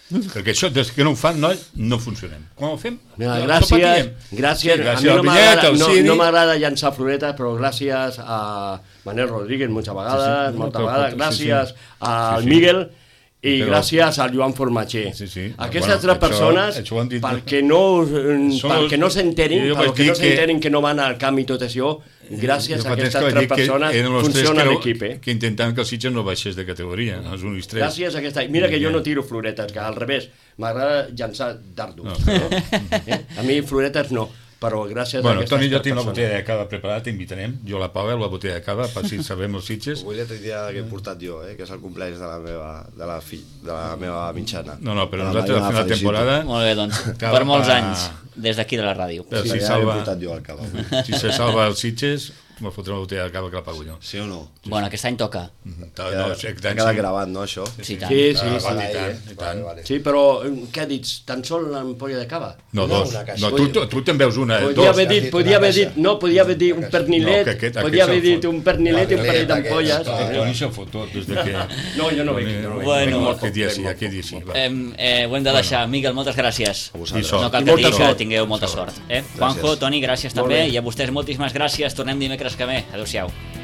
Perquè això, des que no ho fan, noi, no funcionem. Quan ho fem, Mira, no, gràcies, no patim. gràcies. Sí, A gràcies mi al no Pillet, m'agrada al no, Ciri. no m'agrada llançar floretes, però gràcies a Manel Rodríguez moltes vegades, Sí, sí, no, moltes però- vegades, sí, gràcies sí. al Sí, sí. Miguel i Però- gràcies al Joan Formatger. Sí, sí. Aquestes Bueno, tres això- persones, això ho han dit- perquè no, Són perquè no els- s'enterin, jo per vaig que dir no que- s'enterin que no van al camp i tot això, gràcies Jo a fa temps aquestes que vaig tres dir que persones eren els tres funciona que, l'equip, eh? que intentaven que el Sitges no baixés de categoria, els únics tres. Gràcies a aquesta... Mira que jo no tiro floretes, que al revés, m'agrada llançar dardos. No. No. Eh? A mi floretes no, però gràcies Bueno, a aquestes Toni, jo tres tinc la persones. botella de cava preparada, t'invitarem. Jo la pago, la botella de cava, per si sabem els Sitges. Avui l'altre dia que he portat jo, eh, que és el complex de la meva, de la, fi, de la meva mitjana. No, no, però De la nosaltres al Mariona final de felicito. temporada, Molt bé, doncs, Cava per molts pa- anys, des d'aquí de la ràdio. però Sí, si, ja salva, l'he portat jo al cava. si se salva els Sitges, me fotré una botella de cava que la pago jo. Sí o no? Bueno, aquest any toca. Ja, Ja, no, ha sí, tant, quedat sí. gravat, no, això? Sí, tant. Sí, sí, Ah, sí. vale, i tant, eh? i tant. Vale, vale. Sí, però eh, què dius? Tan sol l'ampolla de cava? No, No, dos. una caixa. No, tu, tu, tu te'n veus una, Podia dos. haver dit, dit podia una haver caixa. dit, no, podia haver dit un pernilet, No, que aquest- podia aquest haver se'l dit fot. un pernilet i un parell Pernilet, d'ampolles. aquest, El clar. Toni se'l fot tot, des de que... No, jo no veig, jo no veig. Bueno, Veig molt aquest dia poc, sí, veig aquest dia molt sí. poc. Va. Eh, eh, ho hem de deixar. Miguel, moltes gràcies. A vosaltres. I sort. No cal I que molta digui que sort. tingueu molta sort. Eh? Juanjo, Toni, gràcies Molt també. bé. I a vostès moltíssimes gràcies. Tornem dimecres que ve. Adéu-siau.